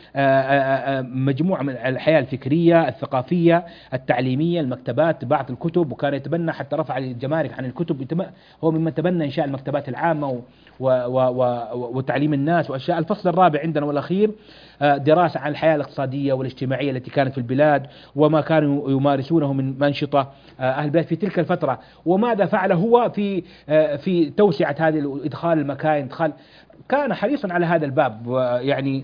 بمجموعة من الحياة الفكرية الثقافية التعليمية، المكتبات، بعض الكتب، وكان يتبنى حتى رفع الجمارك عن الكتب، هو ممن تبنى إنشاء المكتبات العامة وتعليم الناس وأشياء. الفصل الرابع عندنا والأخير دراسة عن الحياة الاقتصادية والاجتماعية التي كانت في البلاد، وما كانوا يمارسونه من أنشطة أهل البلاد في تلك الفترة، وماذا فعل هو في في توسعة هذه إدخال المكاين، إدخال كان حريصا على هذا الباب، يعني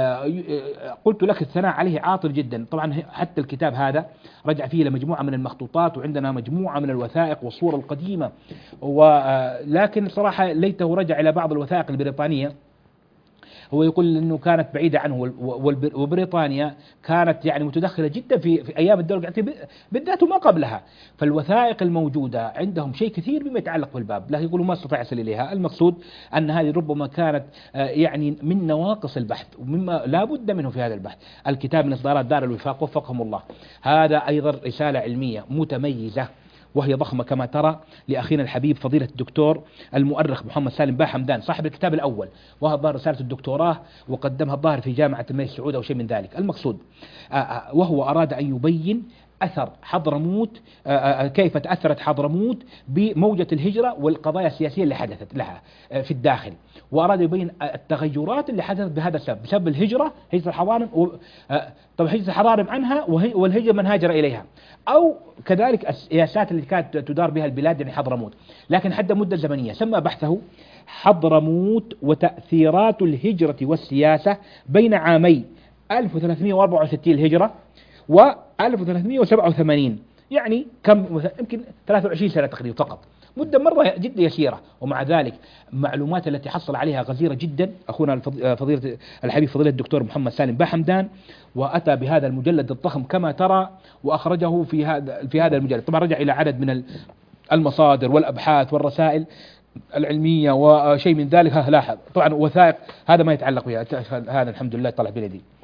قلت لك الثناء عليه عاطل جدا. طبعا حتى الكتاب هذا رجع فيه إلى مجموعة من المخطوطات، وعندنا مجموعة من الوثائق والصور القديمة، ولكن صراحة ليته رجع إلى بعض الوثائق البريطانية. هو يقول أنه كانت بعيدة عنه، وبريطانيا كانت يعني متدخلة جدا في, في أيام الدولة القعيطية بالذات وما قبلها، فالوثائق الموجودة عندهم شيء كثير بما يتعلق بالباب، لكن يقولوا ما استطاع يصل إليها. المقصود أن هذه ربما كانت يعني من نواقص البحث ومما لا بد منه في هذا البحث. الكتاب من إصدارات دار الوفاق وفقهم الله، هذا أيضا رسالة علمية متميزة وهي ضخمة كما ترى لأخينا الحبيب فضيلة الدكتور المؤرخ محمد سالم باحمدان صاحب الكتاب الأول، وهو رسالة الدكتوراه وقدمها الظاهر في جامعة الملك سعود أو شيء من ذلك. المقصود وهو أراد أن يبين أثر حضرموت، كيف تأثرت حضرموت بموجة الهجرة والقضايا السياسية اللي حدثت لها في الداخل، وأراد يبين التغيرات اللي حدثت بهذا السبب، بسبب الهجرة، هجرة الحضارم، طبعا هجرة الحضارم عنها والهجرة من هاجر إليها، أو كذلك السياسات اللي كانت تدار بها البلاد يعني حضرموت. لكن حد مدة زمنية سمى بحثه حضرموت وتأثيرات الهجرة والسياسة بين عامي ألف وثلاثمئة وأربعة وستين الهجرة و ألف وثلاثمئة وسبعة وثمانين، يعني كم يمكن ثلاثة وعشرين سنة تقريبا فقط، مدة مرة جدا يسيرة، ومع ذلك معلومات التي حصل عليها غزيرة جدا أخونا فضيلة الحبيب فضيلة الدكتور محمد سالم باحمدان، وأتى بهذا المجلد الضخم كما ترى وأخرجه في هذا في هذا المجلد. طبعا رجع إلى عدد من المصادر والأبحاث والرسائل العلمية وشيء من ذلك. لاحظ طبعا وثائق هذا ما يتعلق بها، هذا الحمد لله طلع بيدي.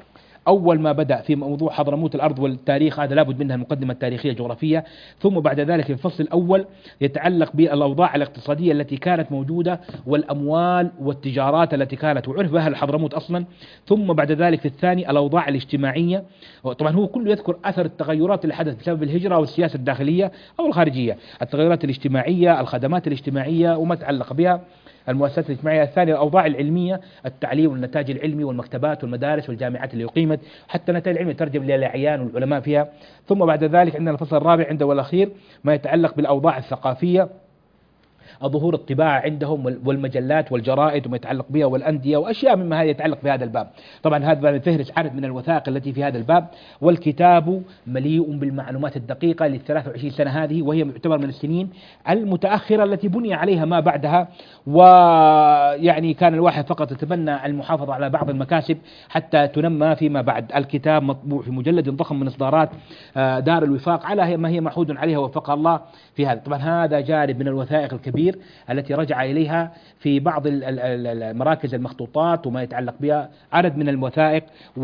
أول ما بدأ في موضوع حضرموت الأرض والتاريخ، هذا لابد منها المقدمة التاريخية الجغرافية. ثم بعد ذلك الفصل الأول يتعلق بالأوضاع الاقتصادية التي كانت موجودة والأموال والتجارات التي كانت وعرف بها الحضرموت أصلا. ثم بعد ذلك في الثاني الأوضاع الاجتماعية، طبعا هو كله يذكر أثر التغيرات اللي حدثت بسبب الهجرة والسياسة الداخلية أو الخارجية، التغيرات الاجتماعية، الخدمات الاجتماعية وما تعلق بها، المؤسسات الاجتماعية. الثانية الأوضاع العلمية، التعليم والنتاج العلمي والمكتبات والمدارس والجامعات اللي أقيمت، حتى النتائج العلمية ترجم للأعيان والعلماء فيها. ثم بعد ذلك عندنا الفصل الرابع عنده والأخير ما يتعلق بالأوضاع الثقافية، ظهور الطباعة عندهم والمجلات والجرائد وما يتعلق بها والأندية وأشياء مما هذا يتعلق بهذا الباب. طبعا هذا فهرس عدد من الوثائق التي في هذا الباب، والكتاب مليء بالمعلومات الدقيقة للثلاث وعشرين سنة هذه، وهي تعتبر من السنين المتأخرة التي بني عليها ما بعدها. ويعني كان الواحد فقط يتبنى المحافظة على بعض المكاسب حتى تنمى فيما بعد. الكتاب مطبوع في مجلد ضخم من إصدارات دار الوفاق على ما هي محود عليها وفقها الله في هذا. طبعا هذا جانب من الوثائق الكبير التي رجع إليها في بعض المراكز المخطوطات وما يتعلق بها، عدد من الوثائق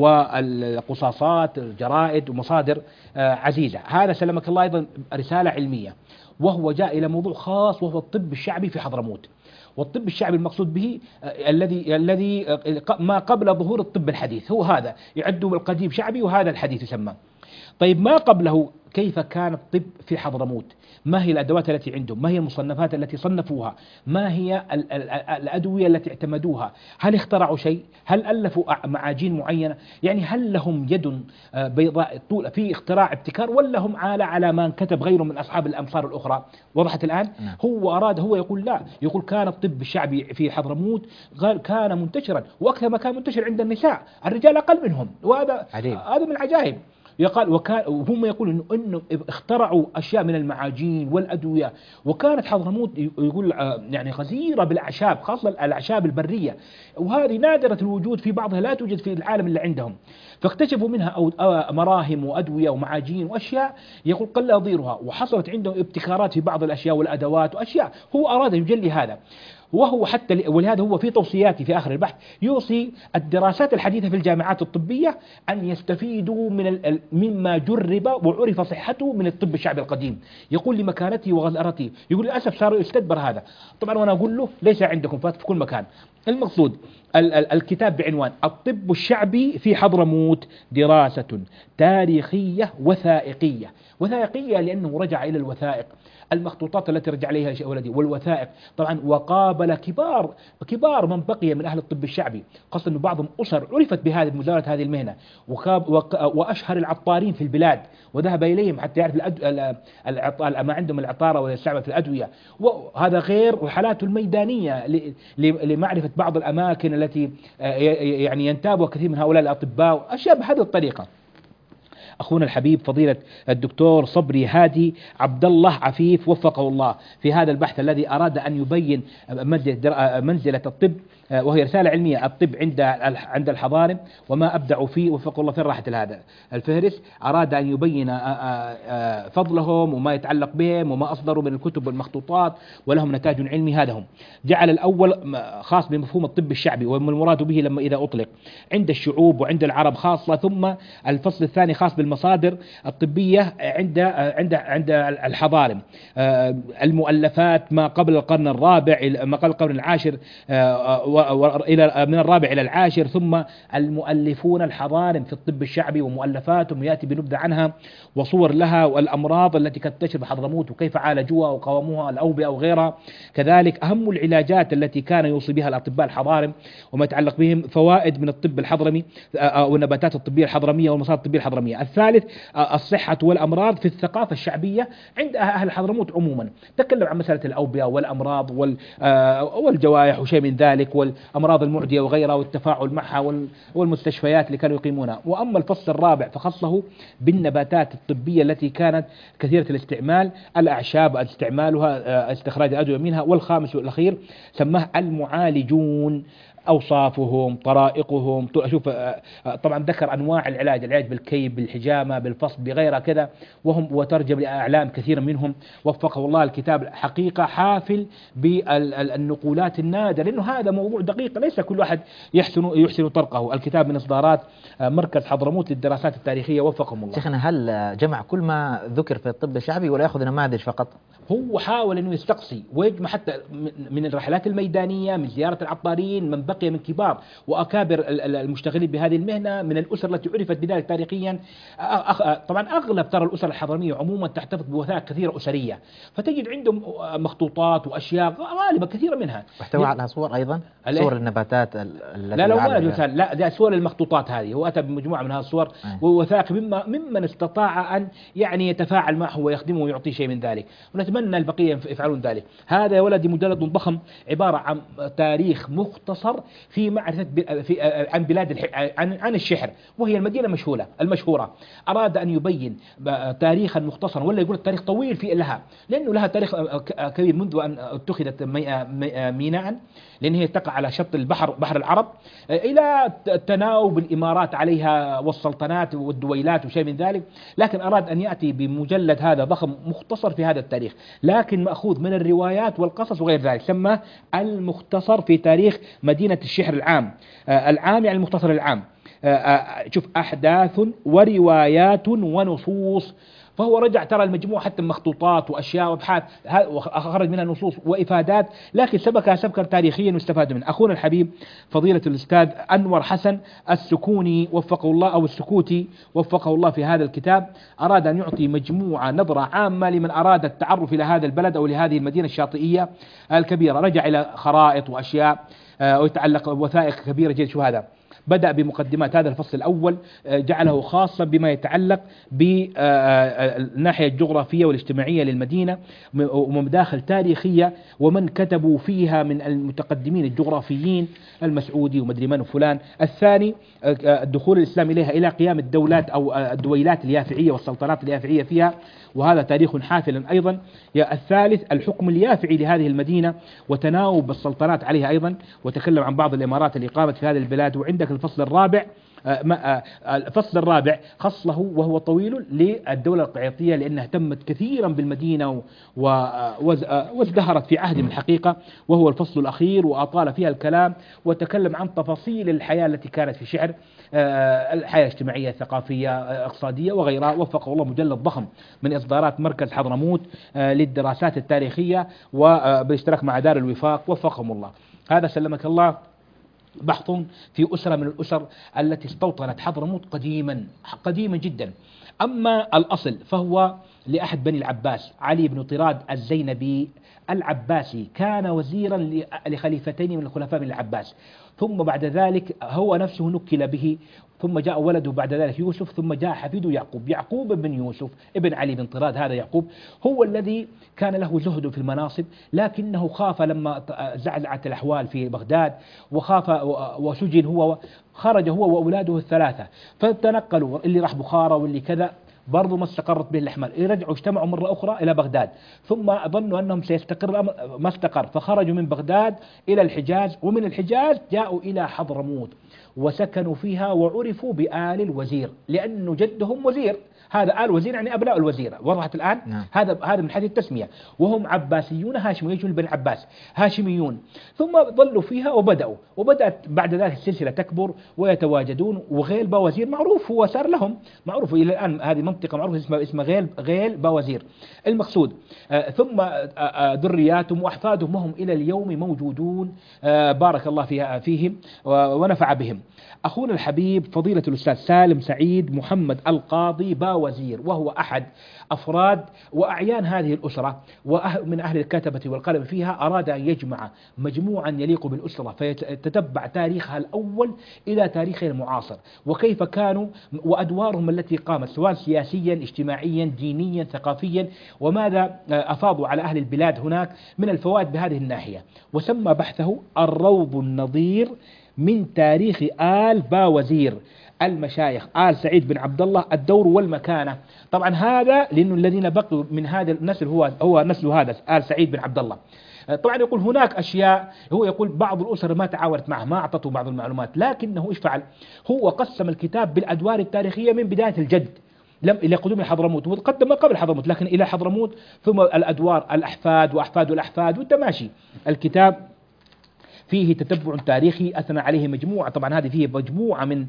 والقصاصات الجرائد ومصادر عزيزة. هذا سلمك الله أيضا رسالة علمية، وهو جاء إلى موضوع خاص وهو الطب الشعبي في حضرموت. والطب الشعبي المقصود به الذي الذي ما قبل ظهور الطب الحديث، هو هذا يعده القديم شعبي وهذا الحديث يسمى. طيب ما قبله كيف كان الطب في حضرموت؟ ما هي الأدوات التي عندهم؟ ما هي المصنفات التي صنفوها؟ ما هي الأدوية التي اعتمدوها؟ هل اخترعوا شيء؟ هل ألفوا معاجين معينة؟ يعني هل لهم يد بيضاء طول في اختراع ابتكار، ولا هم عالة على ما كتب غيرهم من أصحاب الأمصار الأخرى؟ وضحت الآن؟ نعم. هو أراد هو يقول لا، يقول كان الطب الشعبي في حضرموت كان منتشرا، وأكثر ما كان منتشر عند النساء، الرجال أقل منهم، وهذا هذا من العجائب. يقال وكان وهم يقولوا إنه, إنه اخترعوا أشياء من المعاجين والأدوية، وكانت حضرموت يقول يعني غزيرة بالأعشاب، خاصة الأعشاب البرية، وهذه نادرة الوجود في بعضها، لا توجد في العالم اللي عندهم. فاكتشفوا منها أو مراهم وأدوية ومعاجين وأشياء يقول قل نظيرها، وحصلت عندهم ابتكارات في بعض الأشياء والأدوات وأشياء هو أراد يجلي هذا. وهو حتى ولهذا هو في توصياته في آخر البحث يوصي الدراسات الحديثة في الجامعات الطبية أن يستفيدوا من مما جرب وعرف صحته من الطب الشعبي القديم. يقول لمكانته وغزارته، يقول للأسف صار يستدبر هذا. طبعا وأنا أقول له ليس عندكم فات في كل مكان. المقصود ال ال الكتاب بعنوان الطب الشعبي في حضرموت، دراسة تاريخية وثائقية. وثائقية لأنه رجع إلى الوثائق، المخطوطات التي رجع عليها شيء ولدي والوثائق طبعا، وقابل كبار كبار من بقي من أهل الطب الشعبي، خاصة أن بعضهم أسر عرفت بهذه بمزاولة هذه المهنة، وأشهر العطارين في البلاد وذهب إليهم حتى يعرف ما عندهم العطارة والسعبة في الأدوية. وهذا غير حالاته الميدانية لمعرفة بعض الأماكن التي يعني ينتابها كثير من هؤلاء الأطباء، أشياء بهذه الطريقة. أخونا الحبيب فضيلة الدكتور صبري هادي عبد الله عفيف وفقه الله في هذا البحث الذي أراد أن يبين منزلة الطب، وهي رسالة علمية، الطب عند عند الحضارم وما أبدعوا فيه وفق الله في راحة هذا الفهرس. أراد أن يبين فضلهم وما يتعلق بهم وما أصدروا من الكتب والمخطوطات ولهم نتاج علمي. هذا هم جعل الأول خاص بمفهوم الطب الشعبي وما المراد به لما إذا أطلق عند الشعوب وعند العرب خاصة، ثم الفصل الثاني خاص بالمصادر الطبية عند عند عند الحضارم، المؤلفات ما قبل القرن الرابع ما قبل القرن العاشر إلى من الرابع إلى العاشر، ثم المؤلفون الحضارم في الطب الشعبي ومؤلفاتهم يأتي بنبذة عنها وصور لها، والأمراض التي كانت تنتشر بحضرموت وكيف عالجوها وقاوموها، الأوبئة وغيرها. كذلك أهم العلاجات التي كان يوصي بها الأطباء الحضارم وما يتعلق بهم، فوائد من الطب الحضرمي والنباتات الطبية الحضرمية والمصادر الطبية الحضرمية. الثالث الصحة والأمراض في الثقافة الشعبية عند أهل حضرموت عموما، تكلم عن مسألة الأوبئة والأمراض والجوائح وشيء من ذلك والأمراض المعدية وغيرها والتفاعل معها والمستشفيات اللي كانوا يقيمونها. وأما الفصل الرابع فخصه بالنباتات الطبية التي كانت كثيرة الاستعمال، الأعشاب استعمالها، استخراج الأدوية منها. والخامس والأخير سماه المعالجون أوصافهم، طرائقهم. أشوف طبعا ذكر أنواع العلاج، العلاج بالكي، بالحجامة، بالفصل، بغيرها كذا، وهم وترجم لأعلام كثيرا منهم وفقه الله. الكتاب حقيقة حافل بالنقولات النادرة، لأنه هذا موضوع دقيق ليس كل واحد يحسن يحسن طرقه. الكتاب من إصدارات مركز حضرموت للدراسات التاريخية وفقهم الله. شيخنا هل جمع كل ما ذكر في الطب الشعبي ولا يأخذ نماذج فقط؟ هو حاول أنه يستقصي ويجمع حتى من الرحلات الميدانية، من زيارة العطارين، من بقي من كبار وأكابر المشتغلين بهذه المهنة، من الأسر التي عرفت بذلك تاريخيا. طبعا أغلب ترى الأسر الحضرمية عموما تحتفظ بوثائق كثيرة أسرية، فتجد عندهم مخطوطات وأشياء غالبا كثيرة منها واحتوى على صور أيضا، صور النباتات التي لا لا ما لا ده صور المخطوطات هذه، هو أتى بمجموعة من هذه الصور ووثائق مما ممن استطاع أن يعني يتفاعل معه ويخدمه ويعطيه شيء من ذلك، ونتمنى البقية يفعلون ذلك. هذا يا ولدي مجلد ضخم عبارة عن تاريخ مختصر في معرفة في عن بلاد عن عن الشحر، وهي المدينة المشهورة المشهورة. أراد أن يبين تاريخا مختصرا، ولا يقول التاريخ طويل في لها، لأنه لها تاريخ كبير منذ أن اتخذت ميناء، لأن هي تقع على شط البحر بحر العرب، إلى تناوب الإمارات عليها والسلطنات والدويلات وشيء من ذلك. لكن أراد أن يأتي بمجلد هذا ضخم مختصر في هذا التاريخ، لكن مأخوذ من الروايات والقصص وغير ذلك، سماه المختصر في تاريخ مدينة الشحر العام. العام يعني المختصر العام. شوف، أحداث وروايات ونصوص. فهو رجع ترى المجموعة حتى مخطوطات وأشياء وابحاث خرج منها نصوص وإفادات، لكن سبكها سبكا تاريخيا واستفاد منه. أخونا الحبيب فضيلة الأستاذ أنور حسن السكوني وفقه الله، أو السكوتي وفقه الله، في هذا الكتاب أراد أن يعطي مجموعة نظرة عامة لمن أراد التعرف إلى هذا البلد أو لهذه المدينة الشاطئية الكبيرة. رجع إلى خرائط وأشياء ويتعلق وثائق كبيرة جدا. شو هذا؟ بدأ بمقدمات هذا الفصل الأول، جعله خاصا بما يتعلق بالناحية الجغرافية والاجتماعية للمدينة ومداخل تاريخية ومن كتبوا فيها من المتقدمين الجغرافيين، المسعودي ومدري من وفلان. الثاني الدخول الإسلام إليها إلى قيام الدولات أو الدويلات اليافعية والسلطنات اليافعية فيها، وهذا تاريخ حافل أيضا. الثالث الحكم اليافعي لهذه المدينة وتناوب السلطنات عليها أيضا، وتكلم عن بعض الإمارات اللي قامت في هذه البلاد. وعندك الفصل الرابع، الفصل الرابع خصله وهو طويل للدولة القيعطية، لأنها اهتمت كثيرا بالمدينة وازدهرت في عهد من الحقيقة، وهو الفصل الأخير، وأطال فيها الكلام وتكلم عن تفاصيل الحياة التي كانت في شحر، الحياة الاجتماعية الثقافية الاقتصادية وغيرها. وفقه الله مجلد ضخم من إصدارات مركز حضرموت للدراسات التاريخية وبالاشتراك مع دار الوفاق وفقهم الله. هذا سلمك الله بحث في أسرة من الأسر التي استوطنت حضرموت قديما قديما جدا. أما الأصل فهو لأحد بني العباس، علي بن طراد الزينبي العباسي، كان وزيرا لخليفتين من الخلفاء بن العباس، ثم بعد ذلك هو نفسه نكل به، ثم جاء ولده بعد ذلك يوسف، ثم جاء حفيده يعقوب. يعقوب بن يوسف ابن علي بن طراد، هذا يعقوب هو الذي كان له زهد في المناصب، لكنه خاف لما زعزعت الأحوال في بغداد وخاف وسجن هو، خرج هو وأولاده الثلاثة فتنقلوا، اللي راح بخارى واللي كذا، برضو ما استقرت به الأحمال، رجعوا اجتمعوا مرة أخرى إلى بغداد، ثم ظنوا أنهم سيستقر الأمر، ما استقر، فخرجوا من بغداد إلى الحجاز، ومن الحجاز جاءوا إلى حضرموت وسكنوا فيها وعرفوا بآل الوزير، لأنه جدهم وزير. هذا آل وزير يعني أبناء الوزير، وضحت الآن؟ نعم. هذا هذا من حيث التسمية، وهم عباسيون هاشميون، يجون بن عباس هاشميون، ثم ظلوا فيها وبدأوا وبدأت بعد ذلك السلسلة تكبر ويتواجدون. وغيل باوزير معروف، هو صار لهم معروف إلى الآن، هذه منطقة معروفة اسمها اسمها غيل غيل باوزير. المقصود آه ثم آه ذرياتهم وأحفادهم وهم إلى اليوم موجودون، آه بارك الله فيها فيهم ونفع بهم. أخونا الحبيب فضيلة الأستاذ سالم سعيد محمد القاضي باوزير، وهو أحد أفراد وأعيان هذه الأسرة ومن أهل الكتبة والقلم فيها، أراد أن يجمع مجموعا يليق بالأسرة فيتتبع تاريخها الأول إلى تاريخها المعاصر، وكيف كانوا وأدوارهم التي قامت سواء سياسيا اجتماعيا دينيا ثقافيا، وماذا أفاضوا على أهل البلاد هناك من الفوائد بهذه الناحية. وسمى بحثه الروض النظير من تاريخ آل باوزير المشايخ آل سعيد بن عبد الله الدور والمكانة. طبعا هذا لأنه الذين بقوا من هذا النسل هو هو نسل هذا آل سعيد بن عبد الله. طبعا يقول هناك أشياء، هو يقول بعض الأسر ما تعاونت معه، ما أعطته بعض المعلومات، لكنه إيش فعل؟ هو قسم الكتاب بالأدوار التاريخية من بداية الجد لم إلى قدوم حضرموت، وقدم ما قبل حضرموت لكن إلى حضرموت، ثم الأدوار الأحفاد وأحفاد الأحفاد والتماشي. الكتاب فيه تتبع تاريخي أثنى عليه مجموعة، طبعا هذه فيه مجموعة من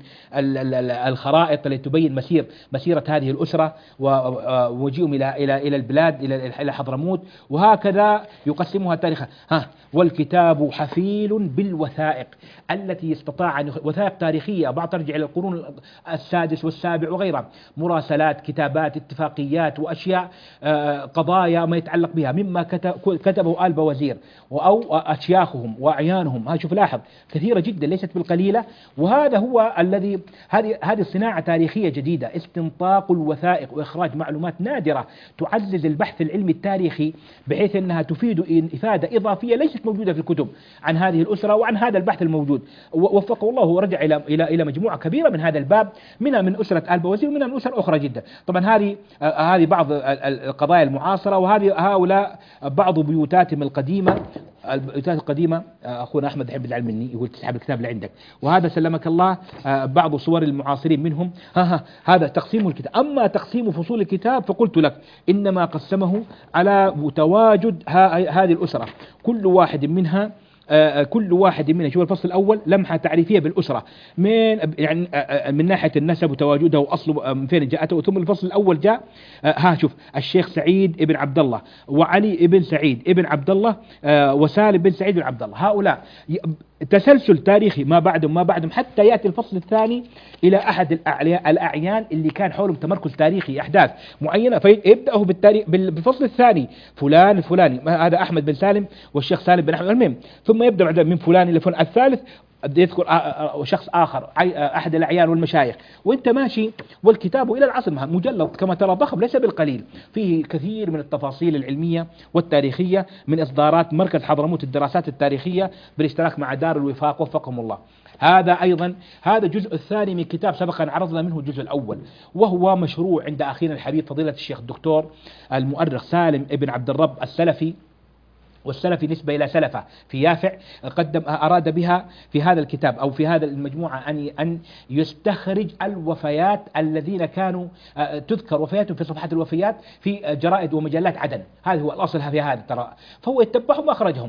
الخرائط التي تبين مسير مسيرة هذه الأسرة ووجيهم إلى إلى إلى البلاد إلى إلى حضرموت، وهكذا يقسمها تاريخا. ها والكتاب حفيل بالوثائق التي استطاع أن وثائق تاريخية، بعض ترجع إلى القرون السادس والسابع وغيرها، مراسلات، كتابات، اتفاقيات، وأشياء قضايا ما يتعلق بها مما كتبه آل بوزير أو أشياخهم وأعيانهم. ها شوف لاحظ كثيرة جدا ليست بالقليلة، وهذا هو الذي هذه هذه صناعة تاريخية جديدة، استنطاق الوثائق وإخراج معلومات نادرة تعزز البحث العلمي التاريخي بحيث أنها تفيد إفادة إضافية ليست موجودة في الكتب عن هذه الأسرة وعن هذا البحث الموجود. وفقه الله ورجع إلى إلى إلى مجموعة كبيرة من هذا الباب، منها من أسرة آل بوزير ومنها من أسر أخرى جدا. طبعا هذه هذه بعض القضايا المعاصرة، وهذه هؤلاء بعض بيوتاتهم القديمة. البيوتات القديمة أخونا أحمد يحب يزعل مني يقول تسحب الكتاب اللي عندك، وهذا سلمك الله بعض صور المعاصرين منهم. ها ها هذا تقسيم الكتاب. أما تقسيم فصول الكتاب فقلت لك إنما قسمه على تواجد هذه الأسرة، كل واحد منها آه كل واحد منها. شوف الفصل الأول لمحة تعريفية بالأسرة من يعني آه من ناحية النسب وتواجدها وأصله آه من فين جاءته. ثم الفصل الأول جاء آه ها شوف الشيخ سعيد ابن عبد الله وعلي ابن سعيد ابن عبد الله آه وسالم بن سعيد بن عبد الله، هؤلاء تسلسل تاريخي ما بعدهم ما بعدهم حتى يأتي الفصل الثاني إلى أحد الأعيان اللي كان حولهم تمركز تاريخي أحداث معينة، فيبدأه بالتاريخ بالفصل الثاني فلان الفلاني هذا أحمد بن سالم والشيخ سالم بن أحمد المهم، ثم يبدأ بعد من فلان إلى فلان الثالث يذكر شخص آخر أحد الأعيان والمشايخ، وانت ماشي. والكتاب إلى العصر مجلد كما ترى ضخم ليس بالقليل، فيه كثير من التفاصيل العلمية والتاريخية من إصدارات مركز حضرموت الدراسات التاريخية بالاشتراك مع دار الوفاق وفقهم الله. هذا أيضا هذا الجزء الثاني من كتاب سبق أن عرضنا منه الجزء الأول، وهو مشروع عند أخينا الحبيب فضيلة الشيخ الدكتور المؤرخ سالم ابن عبد الرب السلفي، والسلفي نسبة إلى سلفة في يافع، قدم أراد بها في هذا الكتاب أو في هذا المجموعة أن أن يستخرج الوفيات الذين كانوا تذكر وفياتهم في صفحات الوفيات في جرائد ومجلات عدن، هذا هو الأصل في هذا ترى، فهو يتبعهم وأخرجهم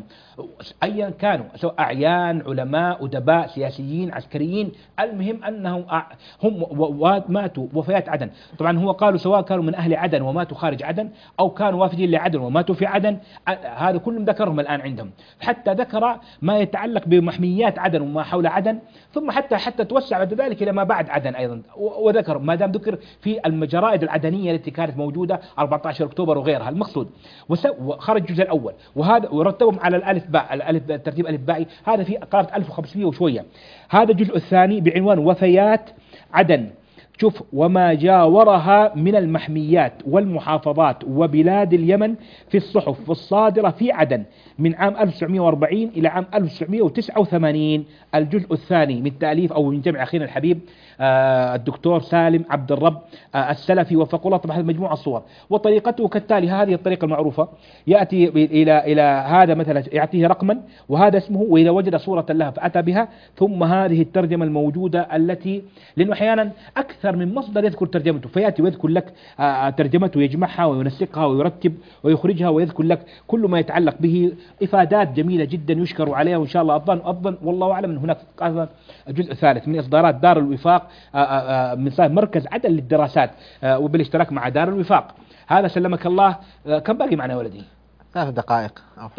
أيا كانوا سواء أعيان علماء أدباء سياسيين عسكريين، المهم أنهم هم ماتوا وفيات عدن. طبعا هو قالوا سواء كانوا من أهل عدن وماتوا خارج عدن أو كانوا وافدين لعدن وماتوا في عدن، هذا كلهم ذكرهم الآن عندهم، حتى ذكر ما يتعلق بمحميات عدن وما حول عدن، ثم حتى حتى توسع بعد ذلك إلى ما بعد عدن أيضا، وذكر ما دام ذكر في الجرائد العدنية التي كانت موجودة أربعة عشر أكتوبر وغيرها المقصود. وخرج الجزء الأول وهذا ورتبهم على الألف باء، الألف الترتيب ألف باء، هذا في قارة ألف وخمسمائة وشوية. هذا الجزء الثاني بعنوان وفيات عدن، شوف وما جاورها من المحميات والمحافظات وبلاد اليمن في الصحف الصادرة في عدن من عام ألف وتسعمائة وأربعين إلى عام ألف وتسعمائة وتسعة وثمانين. الجزء الثاني من تأليف أو من جمع أخينا الحبيب آه الدكتور سالم عبد الرب آه السلفي وفق الله. طبعا مجموعة الصور وطريقته كالتالي، هذه الطريقة المعروفة، يأتي إلى إلى هذا مثلا يعطيه رقما وهذا اسمه، وإذا وجد صورة لها فأتى بها، ثم هذه الترجمة الموجودة التي لأنه أحيانا أكثر من مصدر يذكر ترجمته، فيأتي ويذكر لك آه ترجمته يجمعها وينسقها ويرتب ويخرجها ويذكر لك كل ما يتعلق به، إفادات جميلة جدا يشكر عليها، وإن شاء الله أظن أظن والله أعلم أن هناك الجزء الثالث من إصدارات دار الوفاق من صاحب مركز عدن للدراسات وبالاشتراك مع دار الوفاق. هذا سلمك الله. كم باقي معنا ولدي؟ ثلاث دقائق.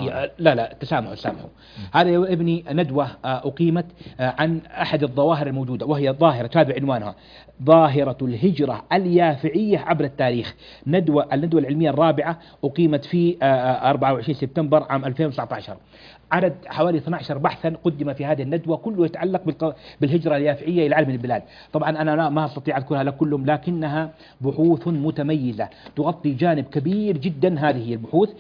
لا لا تسامحوا تسامحوا. هذا يا ابني ندوة أقيمت عن أحد الظواهر الموجودة، وهي ظاهرة هذا عنوانها ظاهرة الهجرة اليافعية عبر التاريخ. ندوة الندوة العلمية الرابعة أقيمت في أربعة وعشرين سبتمبر عام ألفين وتسعة عشر. عدد حوالي اثني عشر بحثا قدم في هذه الندوة، كله يتعلق بالهجرة اليافعية إلى عالم البلاد. طبعا أنا ما أستطيع أذكرها لك كلهم، لكنها بحوث متميزة تغطي جانب كبير جدا. هذه هي البحوث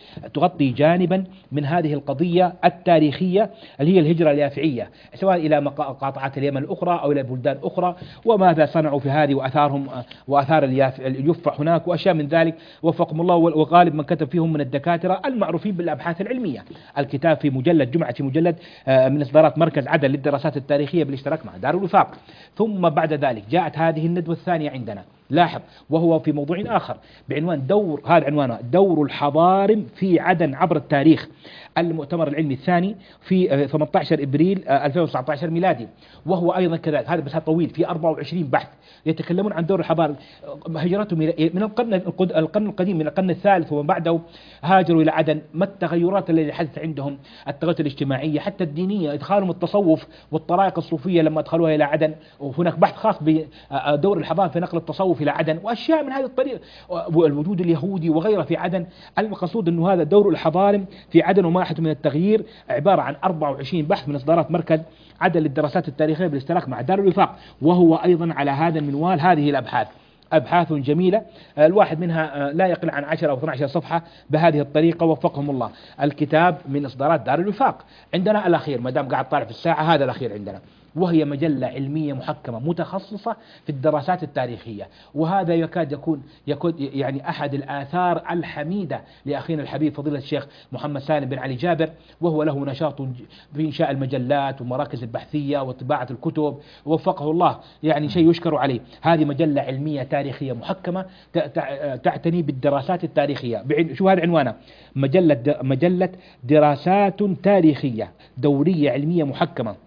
تغطي جانبا من هذه القضية التاريخية اللي هي الهجرة اليافعية، سواء إلى مقاطعات اليمن الأخرى أو إلى بلدان أخرى، وماذا صنعوا في هذه وأثارهم وأثار اليفع هناك وأشياء من ذلك وفقهم الله. وغالب من كتب فيهم من الدكاترة المعروفين بالأبحاث العلمية. الكتاب في مجلد جمعة في مجلد من إصدارات مركز عدن للدراسات التاريخية بالاشتراك مع دار الوفاق. ثم بعد ذلك جاءت هذه الندوة الثانية عندنا، لاحظ، وهو في موضوع آخر بعنوان دور، هذا عنوانه دور الحضارم في عدن عبر التاريخ، المؤتمر العلمي الثاني في ثمانية عشر إبريل ألفين وتسعة عشر ميلادي. وهو أيضا كذلك، هذا بس طويل، في أربعة وعشرين بحث يتكلمون عن دور الحضارة، هجرتهم من القرن القرن القديم، من القرن الثالث ومن بعده هاجروا إلى عدن، ما التغيرات التي حدثت عندهم، التغيرات الاجتماعية حتى الدينية، إدخالهم التصوف والطرائق الصوفية لما أدخلوها إلى عدن، وهناك بحث خاص بدور الحضارة في نقل التصوف إلى عدن وأشياء من هذه الطريقة، والوجود اليهودي وغيره في عدن. المقصود أنه هذا دور الحضارم في عدن وما من التغيير عبارة عن أربعة وعشرين بحث من إصدارات مركز عدن للدراسات التاريخية بالاشتراك مع دار الوفاق، وهو أيضا على هذا المنوال. هذه الأبحاث أبحاث جميلة، الواحد منها لا يقل عن عشرة أو اثنتي عشرة صفحة بهذه الطريقة وفقهم الله. الكتاب من إصدارات دار الوفاق. عندنا الأخير، ما دام قاعد طالع في الساعة، هذا الأخير عندنا، وهي مجلة علمية محكمة متخصصة في الدراسات التاريخية، وهذا يكاد يكون يكون يعني أحد الآثار الحميدة لأخينا الحبيب فضيلة الشيخ محمد سالم بن علي جابر، وهو له نشاط في إنشاء المجلات ومراكز البحثية وطباعة الكتب وفقه الله، يعني شيء يشكر عليه. هذه مجلة علمية تاريخية محكمة تعتني بالدراسات التاريخية. شو هذا عنوانها؟ مجلة مجلة دراسات تاريخية دورية علمية محكمة،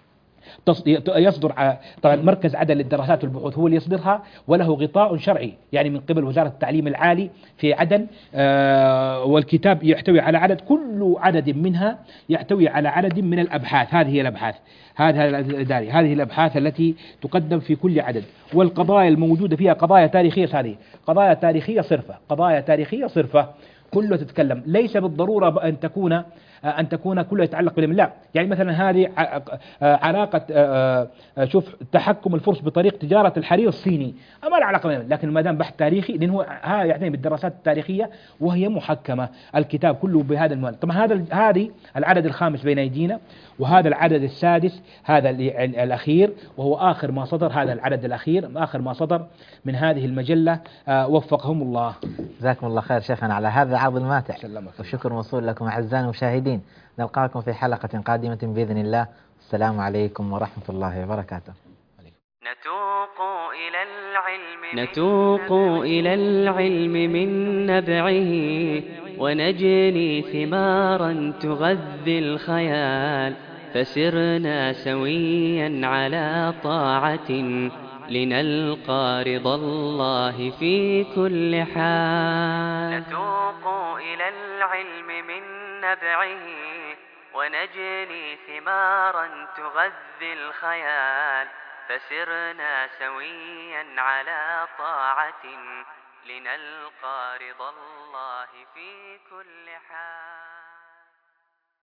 يصدر طبعا مركز عدن للدراسات والبحوث هو اللي يصدرها، وله غطاء شرعي يعني من قبل وزارة التعليم العالي في عدن. آه والكتاب يحتوي على عدد، كل عدد منها يحتوي على عدد من الأبحاث. هذه هي الأبحاث، هذه الإداري هذه الأبحاث التي تقدم في كل عدد، والقضايا الموجودة فيها قضايا تاريخية، هذه قضايا تاريخية صرفة، قضايا تاريخية صرفة كله تتكلم، ليس بالضرورة أن تكون أن تكون كلها يتعلق بالعلم، لا. يعني مثلا هذه علاقة شوف تحكم الفرس بطريق تجارة الحرير الصيني، ما له علاقة بالعلم، لكن ما دام بحث تاريخي، لأن هو يعتني بالدراسات التاريخية وهي محكمة، الكتاب كله بهذا الموال. طبعا هذا هذه العدد الخامس بين أيدينا، وهذا العدد السادس، هذا الأخير، وهو آخر ما صدر، هذا العدد الأخير آخر ما صدر من هذه المجلة. وفقهم الله. جزاكم الله خير شيخنا على هذا العرض الماتع، والشكر موصول لكم أعزائنا المشاهدين. نلقاكم في حلقة قادمة بإذن الله. السلام عليكم ورحمة الله وبركاته. نتوق إلى العلم نتوق إلى العلم من نبعه، ونجني ثمارا تغذي الخيال، فسرنا سويا على طاعة لنلقى رضا الله في كل حال. نتوق إلى العلم من نبعه، ونجني ثمارا تغذي الخيال، فسرنا سويا على طاعة لنلقى رضا الله في كل حال.